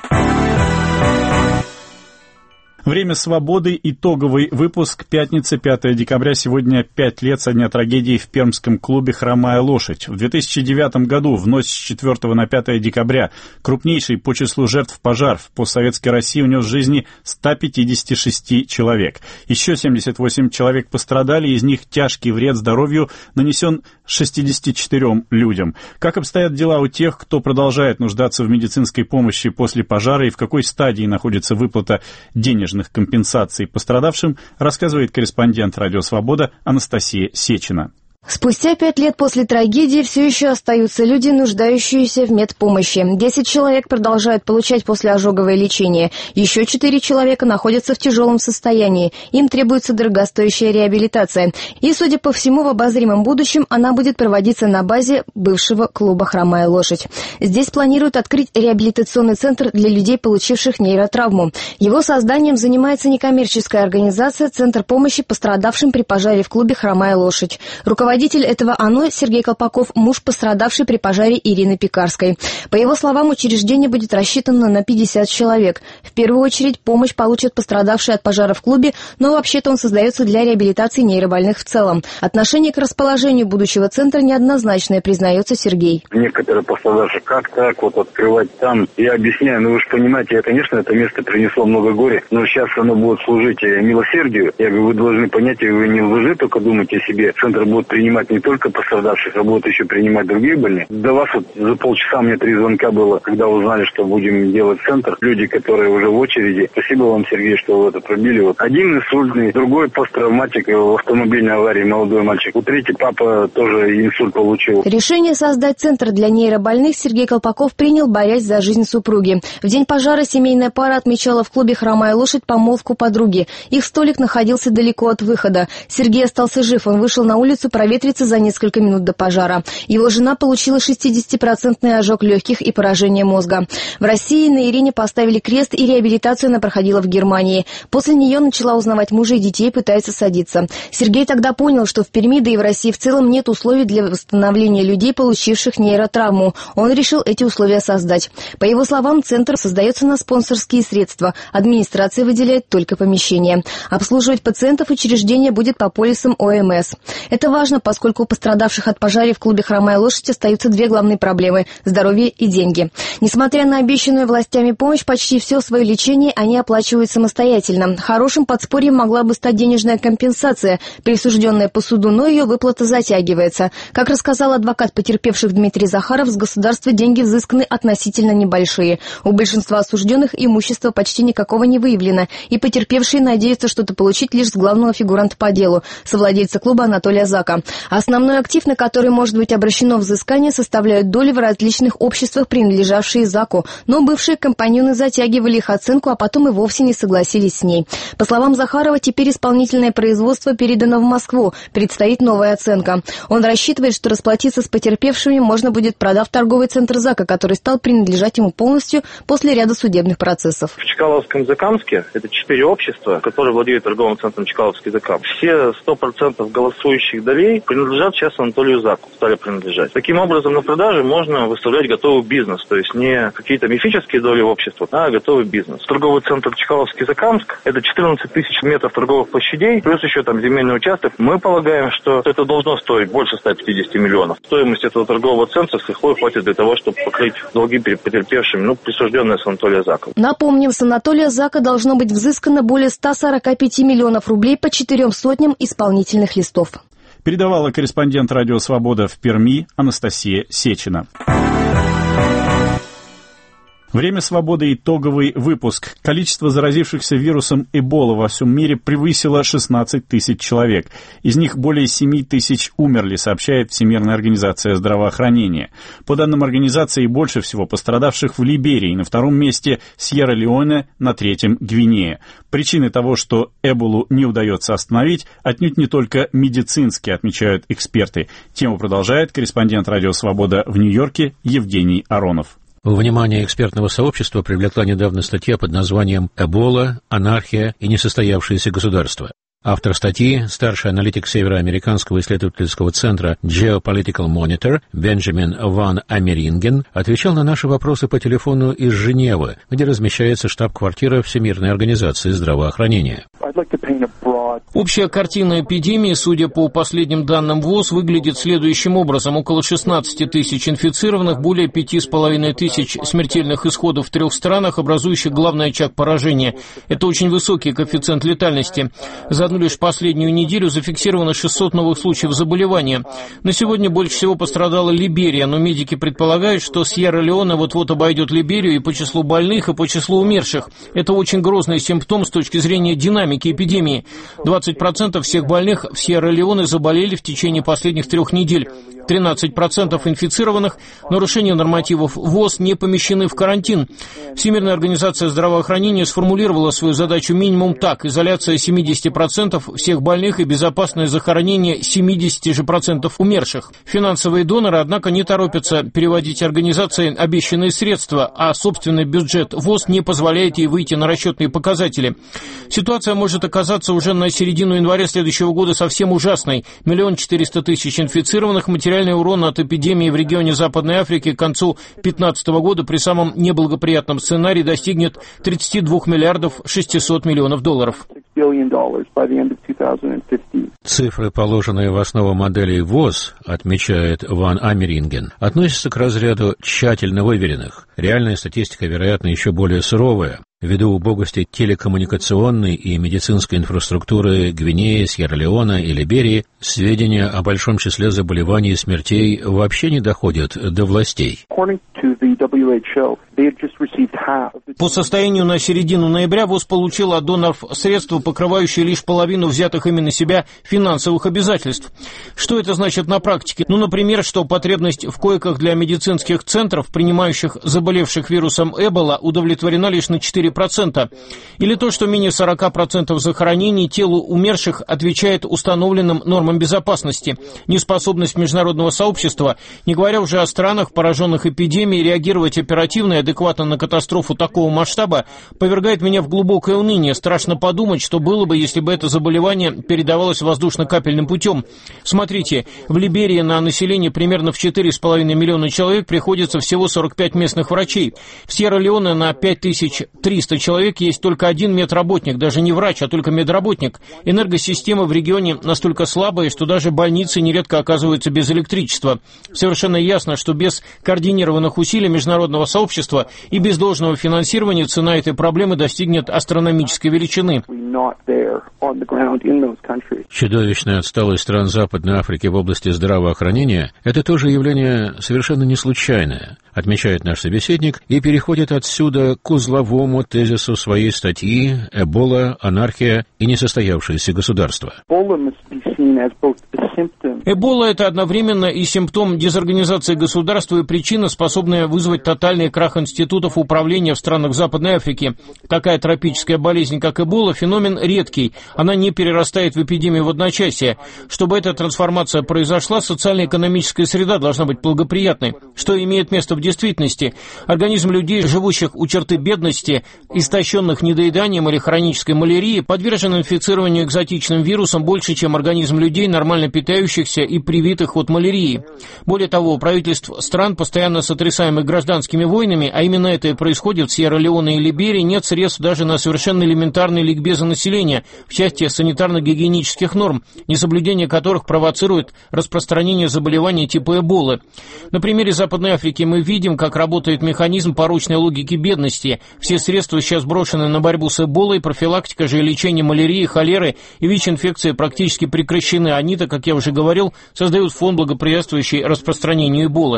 Время свободы. Итоговый выпуск. Пятница, пятое декабря. Сегодня пять лет со дня трагедии в пермском клубе «Хромая лошадь». В две тысячи девятом году, в ночь с четвёртого на пятое декабря, крупнейший по числу жертв пожар в постсоветской России унес жизни ста пятидесяти шести человек. Еще семьдесят восемь человек пострадали, из них тяжкий вред здоровью нанесен шестидесяти четырем людям. Как обстоят дела у тех, кто продолжает нуждаться в медицинской помощи после пожара, и в какой стадии находится выплата денежных компенсаций пострадавшим, рассказывает корреспондент «Радио Свобода» Анастасия Сечина. Спустя пять лет после трагедии все еще остаются люди, нуждающиеся в медпомощи. Десять человек продолжают получать послеожоговое лечение. Еще четыре человека находятся в тяжелом состоянии. Им требуется дорогостоящая реабилитация. И, судя по всему, в обозримом будущем она будет проводиться на базе бывшего клуба «Хромая лошадь». Здесь планируют открыть реабилитационный центр для людей, получивших нейротравму. Его созданием занимается некоммерческая организация «Центр помощи пострадавшим при пожаре в клубе «Хромая лошадь». Руководитель Руководитель этого ОНО Сергей Колпаков, муж пострадавшей при пожаре Ирины Пекарской. По его словам, учреждение будет рассчитано на пятьдесят человек. В первую очередь помощь получат пострадавшие от пожара в клубе, но вообще-то он создается для реабилитации нейробольных в целом. Отношение к расположению будущего центра неоднозначное, признается Сергей. Некоторые пострадавшие, как так вот открывать там? Я объясняю, ну вы же понимаете, я, конечно, это место принесло много горя, но сейчас оно будет служить милосердию. Я говорю, вы должны понять, вы не должны только думать о себе. Центр будет принимать не только пострадавших, а будут еще принимать других больных. До вас вот за полчаса мне три звонка было, когда узнали, что будем делать центр. Люди, которые уже в очереди. Спасибо вам, Сергей, что вы это пробили. Вот один инсультный, другой посттравматик в автомобильной аварии, молодой мальчик. У третьего папа тоже инсульт получил. Решение создать центр для нейробольных Сергей Колпаков принял, борясь за жизнь супруги. В день пожара семейная пара отмечала в клубе «Хромая лошадь» помолвку подруги. Их столик находился далеко от выхода. Сергей остался жив, он вышел на улицу проветриться за несколько минут до пожара. Его жена получила шестидесятипроцентный ожог легких и поражение мозга. В России на Ирине поставили крест, и реабилитацию она проходила в Германии. После нее начала узнавать мужа и детей, пытается садиться. Сергей тогда понял, что в Перми, да и в России в целом нет условий для восстановления людей, получивших нейротравму. Он решил эти условия создать. По его словам, центр создается на спонсорские средства. Администрация выделяет только помещение. Обслуживать пациентов учреждение будет по полисам О М С. Это важно, поскольку у пострадавших от пожара в клубе «Хромая лошадь» остаются две главные проблемы – здоровье и деньги. Несмотря на обещанную властями помощь, почти все свое лечение они оплачивают самостоятельно. Хорошим подспорьем могла бы стать денежная компенсация, присужденная по суду, но ее выплата затягивается. Как рассказал адвокат потерпевших Дмитрий Захаров, с государства деньги взысканы относительно небольшие. У большинства осужденных имущества почти никакого не выявлено, и потерпевшие надеются что-то получить лишь с главного фигуранта по делу – совладельца клуба Анатолия Зака. Основной актив, на который может быть обращено взыскание, составляют доли в различных обществах, принадлежавшие Заку, но бывшие компаньоны затягивали их оценку, а потом и вовсе не согласились с ней. По словам Захарова, теперь исполнительное производство передано в Москву, предстоит новая оценка. Он рассчитывает, что расплатиться с потерпевшими можно будет, продав торговый центр Зака, который стал принадлежать ему полностью после ряда судебных процессов. В Чкаловском Закамске это четыре общества, которые владеют торговым центром Чкаловский Закам. Все сто процентов голосующих долей принадлежат сейчас Анатолию Заку, стали принадлежать. Таким образом, на продаже можно выставлять готовый бизнес, то есть не какие-то мифические доли в обществе, а готовый бизнес. Торговый центр Чкаловский Закамск – это четырнадцать тысяч метров торговых площадей, плюс еще там земельный участок. Мы полагаем, что это должно стоить больше ста пятидесяти миллионов. Стоимость этого торгового центра с лихвой хватит для того, чтобы покрыть долги перед потерпевшими, ну, присужденные с Анатолия Зака. Напомним, с Анатолия Зака должно быть взыскано более ста сорока пяти миллионов рублей по четырем сотням исполнительных листов. Передавала корреспондент «Радио Свобода» в Перми Анастасия Сечина. Время свободы. Итоговый выпуск. Количество заразившихся вирусом Эбола во всем мире превысило шестнадцать тысяч человек. Из них более семь тысяч умерли, сообщает Всемирная организация здравоохранения. По данным организации, больше всего пострадавших в Либерии, на втором месте Сьерра-Леоне, на третьем Гвинея. Причины того, что Эболу не удается остановить, отнюдь не только медицинские, отмечают эксперты. Тему продолжает корреспондент «Радио Свобода» в Нью-Йорке Евгений Аронов. Внимание экспертного сообщества привлекла недавно статья под названием «Эбола, анархия и несостоявшееся государство». Автор статьи, старший аналитик Североамериканского исследовательского центра Geopolitical Monitor Бенджамин ван Америнген, отвечал на наши вопросы по телефону из Женевы, где размещается штаб-квартира Всемирной организации здравоохранения. Общая картина эпидемии, судя по последним данным ВОЗ, выглядит следующим образом. Около шестнадцати тысяч инфицированных, более пяти с половиной тысяч смертельных исходов в трех странах, образующих главный очаг поражения. Это очень высокий коэффициент летальности. За одну лишь последнюю неделю зафиксировано шестьсот новых случаев заболевания. На сегодня больше всего пострадала Либерия, но медики предполагают, что Сьерра-Леоне вот-вот обойдет Либерию и по числу больных, и по числу умерших. Это очень грозный симптом с точки зрения динамики эпидемии. двадцать процентов всех больных в Сьерра-Леоне заболели в течение последних трех недель. тринадцать процентов инфицированных, нарушения нормативов ВОЗ, не помещены в карантин. Всемирная организация здравоохранения сформулировала свою задачу минимум так: изоляция семидесяти процентов всех больных и безопасное захоронение семидесяти процентов умерших. Финансовые доноры, однако, не торопятся переводить организации обещанные средства, а собственный бюджет ВОЗ не позволяет ей выйти на расчетные показатели. Ситуация может оказаться уже на середину января следующего года совсем ужасной. Миллион четыреста тысяч инфицированных, материальный урон от эпидемии в регионе Западной Африки к концу две тысячи пятнадцатого года при самом неблагоприятном сценарии достигнет тридцати двух миллиардов шестисот миллионов долларов. Цифры, положенные в основу моделей ВОЗ, отмечает Ван Америнген, относятся к разряду тщательно выверенных. Реальная статистика, вероятно, еще более суровая. Ввиду убогости телекоммуникационной и медицинской инфраструктуры Гвинеи, Сьерра-Леоне и Либерии, сведения о большом числе заболеваний и смертей вообще не доходят до властей. По состоянию на середину ноября ВОЗ получил от доноров средства, покрывающие лишь половину взятых ими на себя финансовых обязательств. Что это значит на практике? Ну, например, что потребность в койках для медицинских центров, принимающих заболевших вирусом Эбола, удовлетворена лишь на четыре процента. Или то, что менее сорока процентов захоронений телу умерших отвечает установленным нормам безопасности. Неспособность международного сообщества, не говоря уже о странах, пораженных эпидемией, реагировать оперативно и адекватно на катастрофу такого масштаба, повергает меня в глубокое уныние. Страшно подумать, что было бы, если бы это заболевание передавалось воздушно-капельным путем. Смотрите, в Либерии на население примерно в четыре с половиной миллиона человек приходится всего сорок пять местных врачей. В Сьерра-Леоне на пять тысяч триста триста человек есть только один медработник, даже не врач, а только медработник. Энергосистема в регионе настолько слабая, что даже больницы нередко оказываются без электричества. Совершенно ясно, что без координированных усилий международного сообщества и без должного финансирования цена этой проблемы достигнет астрономической величины. Чудовищная отсталость стран Западной Африки в области здравоохранения – это тоже явление совершенно не случайное, отмечает наш собеседник, и переходит отсюда к узловому тезису своей статьи «Эбола, анархия и несостоявшееся государство». Эбола – это одновременно и симптом дезорганизации государства и причина, способная вызвать тотальный крах институтов управления в странах Западной Африки. Такая тропическая болезнь, как Эбола, феномен редкий. Она не перерастает в эпидемию в одночасье. Чтобы эта трансформация произошла, социально-экономическая среда должна быть благоприятной. Что имеет место в действительности? Организм людей, живущих у черты бедности, истощенных недоеданием или хронической малярией, подвержен инфицированию экзотичным вирусом больше, чем организм людей, нормально питающихся и привитых от малярии. Более того, у правительств стран, постоянно сотрясаемых гражданскими войнами, а именно это и происходит в Сьерра-Леоне и Либерии, нет средств даже на совершенно элементарные ликбезы населения в части санитарно-гигиенических норм, несоблюдение которых провоцирует распространение заболеваний типа Эболы. На примере Западной Африки мы видим, как работает механизм порочной логики бедности. Все средства сейчас брошены на борьбу с Эболой, профилактика же и лечение малярии, холеры и ВИЧ-инфекции практически прекращены. Они-то, как я уже говорил, создают фон, благоприятствующий распространению Эболы.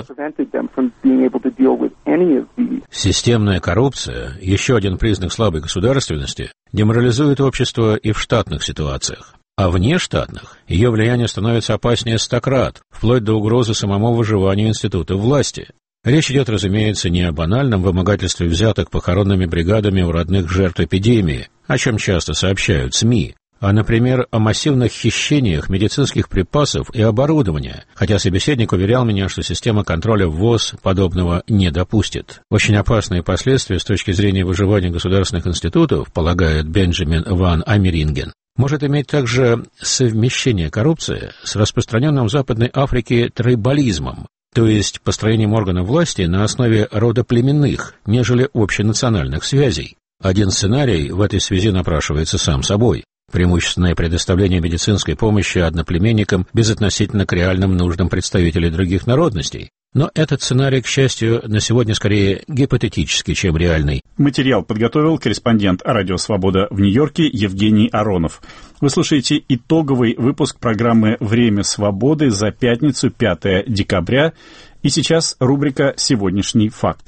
Системная коррупция, еще один признак слабой государственности, деморализует общество и в штатных ситуациях. А вне штатных ее влияние становится опаснее стократ, вплоть до угрозы самому выживанию институтов власти. Речь идет, разумеется, не о банальном вымогательстве взяток похоронными бригадами у родных жертв эпидемии, о чем часто сообщают СМИ, а, например, о массивных хищениях медицинских припасов и оборудования, хотя собеседник уверял меня, что система контроля ввоз подобного не допустит. Очень опасные последствия с точки зрения выживания государственных институтов, полагает Бенджамин ван Америнген, может иметь также совмещение коррупции с распространенным в Западной Африке трайбализмом, то есть построением органов власти на основе родоплеменных, нежели общенациональных связей. Один сценарий в этой связи напрашивается сам собой. Преимущественное предоставление медицинской помощи одноплеменникам безотносительно к реальным нуждам представителей других народностей. Но этот сценарий, к счастью, на сегодня скорее гипотетический, чем реальный. Материал подготовил корреспондент «Радио Свобода» в Нью-Йорке Евгений Аронов. Вы слушаете итоговый выпуск программы «Время свободы» за пятницу, пятое декабря. И сейчас рубрика «Сегодняшний факт».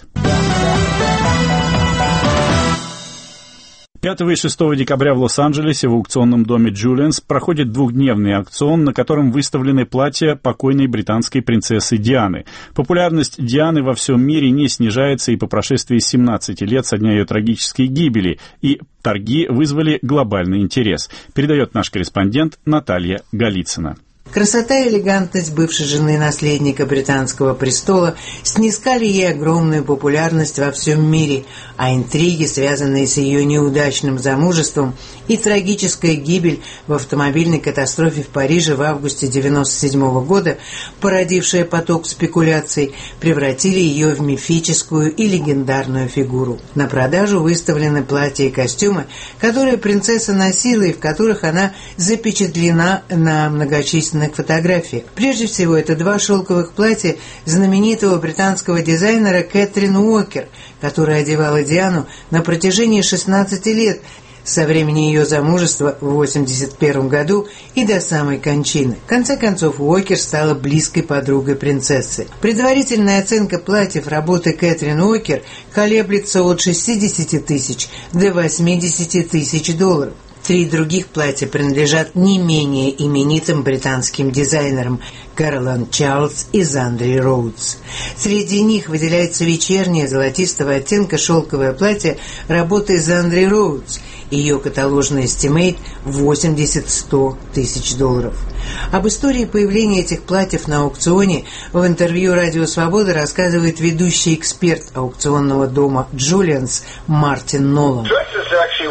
пятого и шестого декабря в Лос-Анджелесе в аукционном доме Джулианс проходит двухдневный аукцион, на котором выставлены платья покойной британской принцессы Дианы. Популярность Дианы во всем мире не снижается и по прошествии семнадцати лет со дня ее трагической гибели, и торги вызвали глобальный интерес, передает наш корреспондент Наталья Голицына. Красота и элегантность бывшей жены наследника британского престола снискали ей огромную популярность во всем мире, а интриги, связанные с ее неудачным замужеством, и трагическая гибель в автомобильной катастрофе в Париже в августе девяносто седьмого года, породившая поток спекуляций, превратили ее в мифическую и легендарную фигуру. На продажу выставлены платья и костюмы, которые принцесса носила и в которых она запечатлена на многочисленных фотографиях. Прежде всего, это два шелковых платья знаменитого британского дизайнера Кэтрин Уокер, которая одевала Диану на протяжении шестнадцати лет, со времени ее замужества в восемьдесят первом году и до самой кончины. В конце концов, Уокер стала близкой подругой принцессы. Предварительная оценка платьев работы Кэтрин Уокер колеблется от шестидесяти тысяч до восьмидесяти тысяч долларов. Три других платья принадлежат не менее именитым британским дизайнерам Кэролайн Чарльз и Зандри Роудс. Среди них выделяется вечернее золотистого оттенка шелковое платье работы Зандри Роудс. Ее каталожный эстимейт восемьдесят-сто тысяч долларов. Об истории появления этих платьев на аукционе в интервью «Радио Свобода» рассказывает ведущий эксперт аукционного дома Джулианс Мартин Нолан.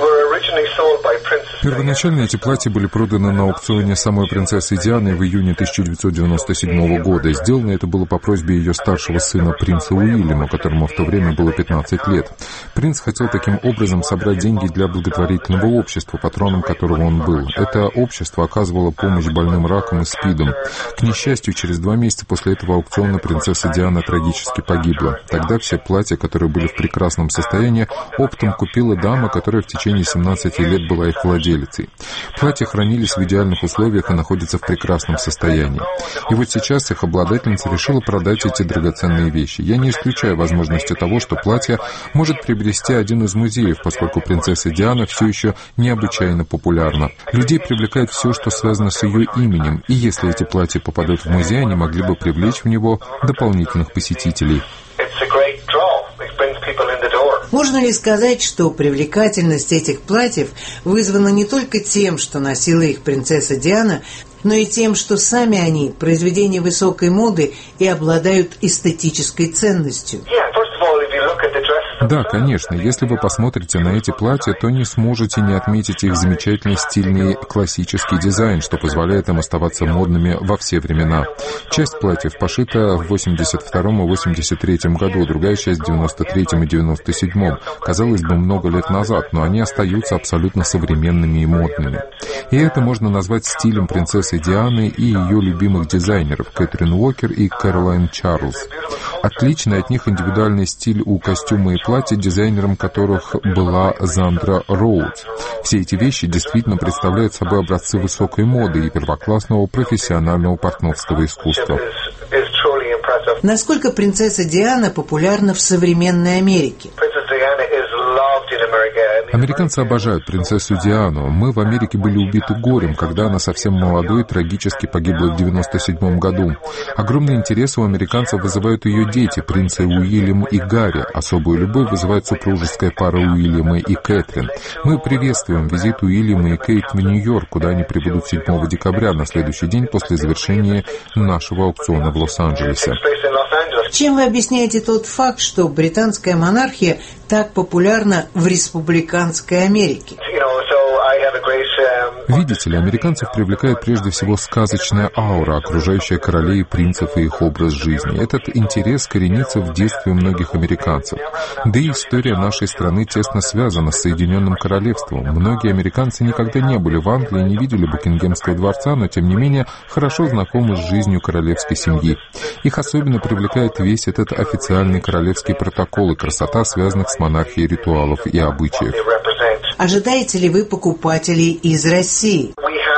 Первоначально эти платья были проданы на аукционе самой принцессы Дианы в июне тысяча девятьсот девяносто седьмого года. Сделано это было по просьбе ее старшего сына, принца Уильяма, которому в то время было пятнадцать лет. Принц хотел таким образом собрать деньги для благотворительного общества, патроном которого он был. Это общество оказывало помощь больным раком и СПИДом. К несчастью, через два месяца после этого аукциона принцесса Диана трагически погибла. Тогда все платья, которые были в прекрасном состоянии, оптом купила дама, которая в течение семнадцати лет была их владелицей. Платья хранились в идеальных условиях и находятся в прекрасном состоянии. И вот сейчас их обладательница решила продать эти драгоценные вещи. Я не исключаю возможности того, что платье может приобрести один из музеев, поскольку принцесса Диана все еще необычайно популярна. Людей привлекает все, что связано с ее именем, и если эти платья попадут в музей, они могли бы привлечь в него дополнительных посетителей. Можно ли сказать, что привлекательность этих платьев вызвана не только тем, что носила их принцесса Диана, но и тем, что сами они – произведения высокой моды и обладают эстетической ценностью? Да, конечно. Если вы посмотрите на эти платья, то не сможете не отметить их замечательный стильный классический дизайн, что позволяет им оставаться модными во все времена. Часть платьев пошита в восемьдесят втором и восемьдесят третьем году, другая часть в девяносто третьем и девяносто седьмом. Казалось бы, много лет назад, но они остаются абсолютно современными и модными. И это можно назвать стилем принцессы Дианы и ее любимых дизайнеров Кэтрин Уокер и Кэролайн Чарльз. Отличный от них индивидуальный стиль у костюма и платья, дизайнером которых была Зандра Роудс. Все эти вещи действительно представляют собой образцы высокой моды и первоклассного профессионального портновского искусства. Насколько принцесса Диана популярна в современной Америке? Американцы обожают принцессу Диану. Мы в Америке были убиты горем, когда она совсем молодой трагически погибла в девяносто седьмом году. Огромный интерес у американцев вызывают ее дети, принцы Уильям и Гарри. Особую любовь вызывает супружеская пара Уильяма и Кэтрин. Мы приветствуем визит Уильяма и Кейт в Нью-Йорк, куда они прибудут седьмого декабря, на следующий день после завершения нашего аукциона в Лос-Анджелесе. Чем вы объясняете тот факт, что британская монархия так популярна в республиканской Америке? Видите ли, американцев привлекает прежде всего сказочная аура, окружающая королей и принцев и их образ жизни. Этот интерес коренится в детстве многих американцев. Да и история нашей страны тесно связана с Соединенным Королевством. Многие американцы никогда не были в Англии, не видели Букингемского дворца, но тем не менее хорошо знакомы с жизнью королевской семьи. Их особенно привлекает весь этот официальный королевский протокол и красота, связанных с монархией ритуалов и обычаев. Ожидаете ли вы покупателей из России?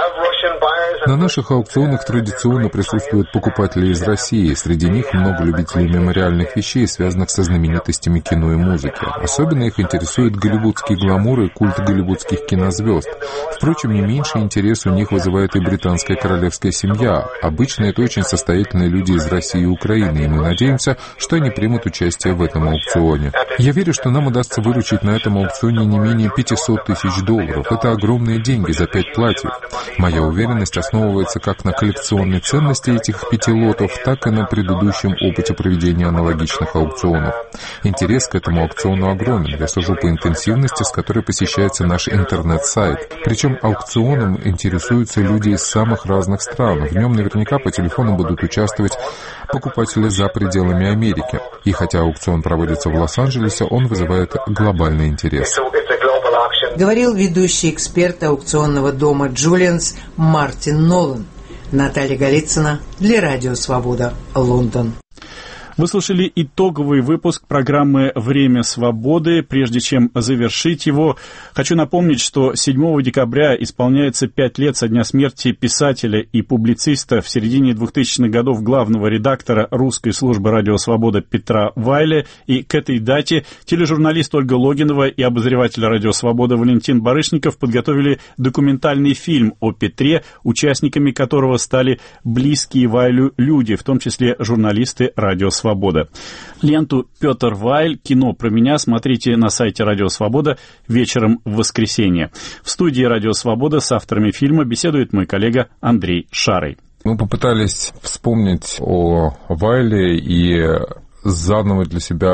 На наших аукционах традиционно присутствуют покупатели из России. Среди них много любителей мемориальных вещей, связанных со знаменитостями кино и музыки. Особенно их интересует голливудский гламур и культ голливудских кинозвезд. Впрочем, не меньший интерес у них вызывает и британская королевская семья. Обычно это очень состоятельные люди из России и Украины, и мы надеемся, что они примут участие в этом аукционе. Я верю, что нам удастся выручить на этом аукционе не менее пятьсот тысяч долларов. Это огромные деньги за пять платьев. Моя уверенность основывается как на коллекционной ценности этих пяти лотов, так и на предыдущем опыте проведения аналогичных аукционов. Интерес к этому аукциону огромен. Я сужу по интенсивности, с которой посещается наш интернет-сайт. Причем аукционом интересуются люди из самых разных стран. В нем наверняка по телефону будут участвовать покупатели за пределами Америки. И хотя аукцион проводится в Лос-Анджелесе, он вызывает глобальный интерес. Говорил ведущий эксперт аукционного дома «Джулианс» Мартин Нолан. Наталья Голицына для Радио Свобода, Лондон. Вы слушали итоговый выпуск программы «Время свободы». Прежде чем завершить его, хочу напомнить, что седьмого декабря исполняется пять лет со дня смерти писателя и публициста, в середине двухтысячных годов главного редактора русской службы «Радио Свобода» Петра Вайля. И к этой дате тележурналист Ольга Логинова и обозреватель «Радио Свобода» Валентин Барышников подготовили документальный фильм о Петре, участниками которого стали близкие Вайлю люди, в том числе журналисты «Радио Свобода». Свобода. Ленту «Петр Вайль. Кино про меня» смотрите на сайте «Радио Свобода» вечером в воскресенье. В студии «Радио Свобода» с авторами фильма беседует мой коллега Андрей Шарый. Мы попытались вспомнить о Вайле и заново для себя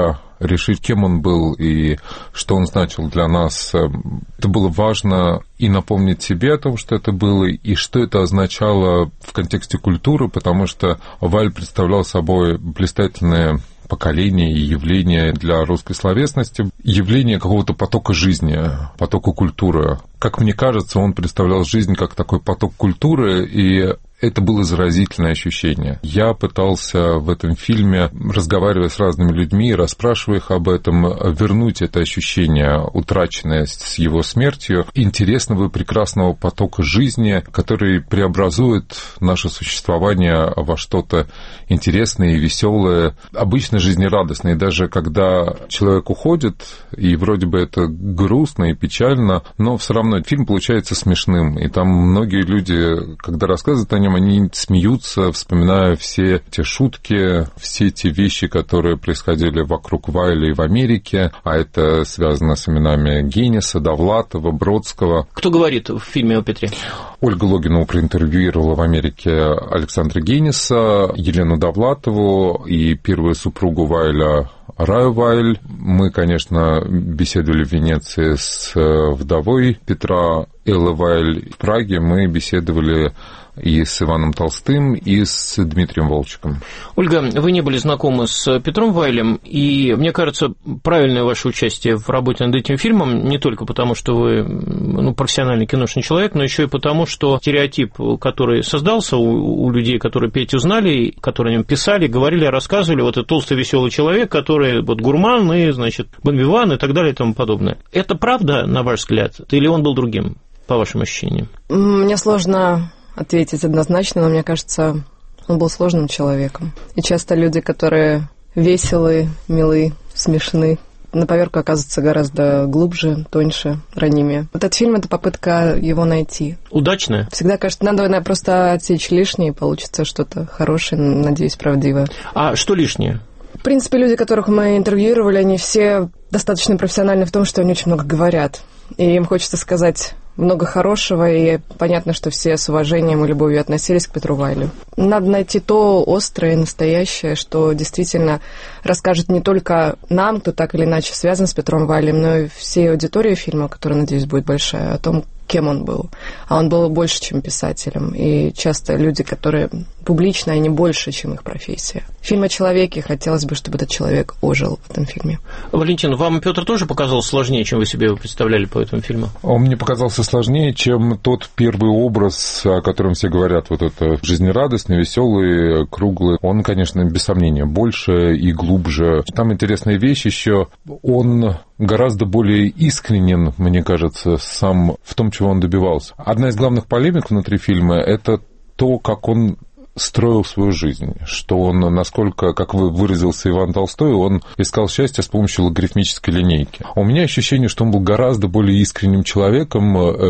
решить, кем он был и что он значил для нас. Это было важно и напомнить себе о том, что это было, и что это означало в контексте культуры, потому что Вайль представлял собой блистательное поколение и явление для русской словесности, явление какого-то потока жизни, потока культуры. Как мне кажется, он представлял жизнь как такой поток культуры, и это было заразительное ощущение. Я пытался в этом фильме, разговаривая с разными людьми, расспрашивая их об этом, вернуть это ощущение, утраченное с его смертью, интересного и прекрасного потока жизни, который преобразует наше существование во что-то интересное и веселое, обычно жизнерадостное. И даже когда человек уходит, и вроде бы это грустно и печально, но все равно фильм получается смешным. И там многие люди, когда рассказывают о нем, они смеются, вспоминая все те шутки, все те вещи, которые происходили вокруг Вайля и в Америке, а это связано с именами Генниса, Довлатова, Бродского. Кто говорит в фильме о Петре? Ольга Логинова проинтервьюировала в Америке Александра Генниса, Елену Довлатову и первую супругу Вайля Раю Вайль. Мы, конечно, беседовали в Венеции с вдовой Петра Эллы Вайль. В Праге мы беседовали и с Иваном Толстым, и с Дмитрием Волчиком. Ольга, вы не были знакомы с Петром Вайлем, и, мне кажется, правильное ваше участие в работе над этим фильмом не только потому, что вы ну, профессиональный киношный человек, но еще и потому, что стереотип, который создался у, у людей, которые Петю знали, которые о нем писали, говорили, рассказывали, вот этот толстый веселый человек, который вот гурман и, значит, бонвиван и так далее и тому подобное. Это правда, на ваш взгляд, или он был другим, по вашим ощущениям? Мне сложно ответить однозначно, но мне кажется, он был сложным человеком. И часто люди, которые веселые, милые, смешны, на поверку оказываются гораздо глубже, тоньше, ранимее. Вот этот фильм — это попытка его найти. Удачная? Всегда кажется, надо, наверное, просто отсечь лишнее, и получится что-то хорошее, надеюсь, правдивое. А что лишнее? В принципе, люди, которых мы интервьюировали, они все достаточно профессиональны в том, что они очень много говорят. И им хочется сказать много хорошего, и понятно, что все с уважением и любовью относились к Петру Вайлю. Надо найти то острое, настоящее, что действительно расскажет не только нам, кто так или иначе связан с Петром Вайлем, но и всей аудитории фильма, которая, надеюсь, будет большая, о том, кем он был. А он был больше, чем писателем. И часто люди, которые публичны, они больше, чем их профессия. Фильм о человеке, хотелось бы, чтобы этот человек ожил в этом фильме. Валентин, вам Петр тоже показался сложнее, чем вы себе его представляли по этому фильму? Он мне показался сложнее, чем тот первый образ, о котором все говорят, вот это жизнерадостный, веселый, круглый. Он, конечно, без сомнения, больше и глубже. Там интересная вещь еще. Он гораздо более искренен, мне кажется, сам в том, чего он добивался. Одна из главных полемик внутри фильма – это то, как он строил свою жизнь, что он, насколько, как вы выразился Иван Толстой, он искал счастье с помощью логарифмической линейки. У меня ощущение, что он был гораздо более искренним человеком,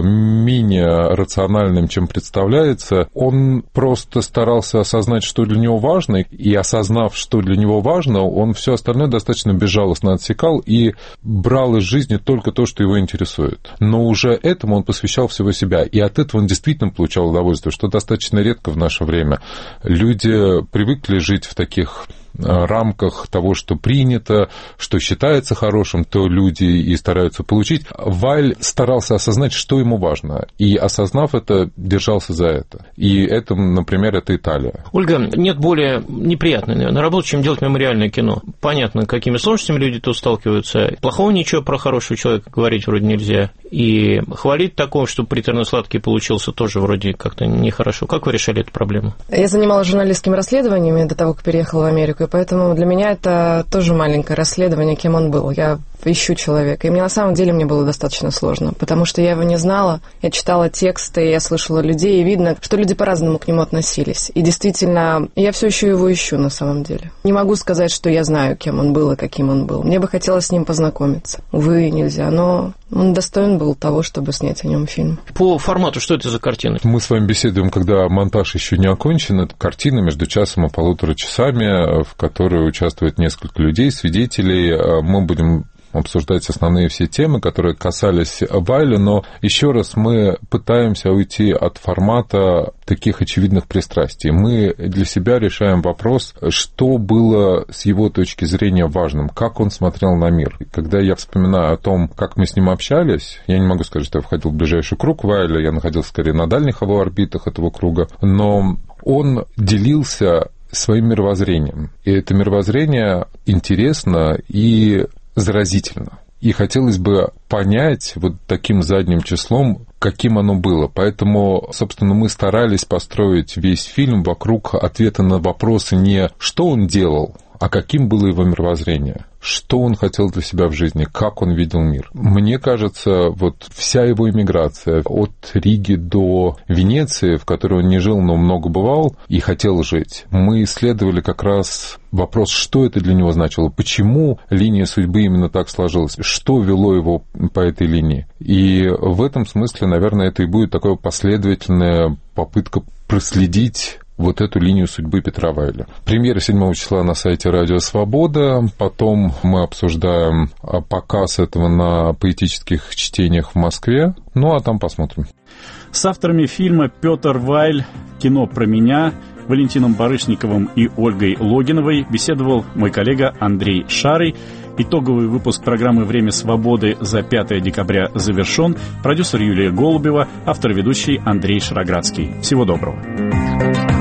менее рациональным, чем представляется. Он просто старался осознать, что для него важно, и осознав, что для него важно, он все остальное достаточно безжалостно отсекал и брал из жизни только то, что его интересует. Но уже этому он посвящал всего себя, и от этого он действительно получал удовольствие, что достаточно редко в наше время. Люди привыкли жить в таких рамках того, что принято, что считается хорошим, то люди и стараются получить. Вайль старался осознать, что ему важно, и, осознав это, держался за это. И это, например, это Италия. Ольга, нет более неприятной, наверное, работы, чем делать мемориальное кино. Понятно, какими сложностями люди тут сталкиваются. Плохого ничего про хорошего человека говорить вроде нельзя. И хвалить такого, что приторно-сладкий получился, тоже вроде как-то нехорошо. Как вы решали эту проблему? Я занималась журналистскими расследованиями до того, как переехала в Америку, и поэтому для меня это тоже маленькое расследование, кем он был. Я ищу человека. И мне на самом деле мне было достаточно сложно, потому что я его не знала. Я читала тексты, я слышала людей, и видно, что люди по-разному к нему относились. И действительно, я все еще его ищу на самом деле. Не могу сказать, что я знаю, кем он был и каким он был. Мне бы хотелось с ним познакомиться. Увы, нельзя, но он достоин был того, чтобы снять о нем фильм. По формату, что это за картина? Мы с вами беседуем, когда монтаж еще не окончен. Это картина между часом и полутора часами, в которой участвует несколько людей, свидетелей. Мы будем обсуждать основные все темы, которые касались Вайля, но еще раз мы пытаемся уйти от формата таких очевидных пристрастий. Мы для себя решаем вопрос, что было с его точки зрения важным, как он смотрел на мир. Когда я вспоминаю о том, как мы с ним общались, я не могу сказать, что я входил в ближайший круг Вайля, я находился скорее на дальних его орбитах этого круга, но он делился своим мировоззрением. И это мировоззрение интересно и заразительно. И хотелось бы понять вот таким задним числом, каким оно было. Поэтому, собственно, мы старались построить весь фильм вокруг ответа на вопросы не «что он делал?», а каким было его мировоззрение, что он хотел для себя в жизни, как он видел мир. Мне кажется, вот вся его эмиграция от Риги до Венеции, в которой он не жил, но много бывал и хотел жить, мы исследовали как раз вопрос, что это для него значило, почему линия судьбы именно так сложилась, что вело его по этой линии. И в этом смысле, наверное, это и будет такая последовательная попытка проследить вот эту линию судьбы Петра Вайля. Премьера седьмого числа на сайте Радио Свобода. Потом мы обсуждаем показ этого на поэтических чтениях в Москве. Ну, а там посмотрим. С авторами фильма «Петр Вайль. Кино про меня» Валентином Барышниковым и Ольгой Логиновой беседовал мой коллега Андрей Шарый. Итоговый выпуск программы «Время свободы» за пятое декабря завершен. Продюсер Юлия Голубева, автор-ведущий Андрей Шароградский. Всего доброго.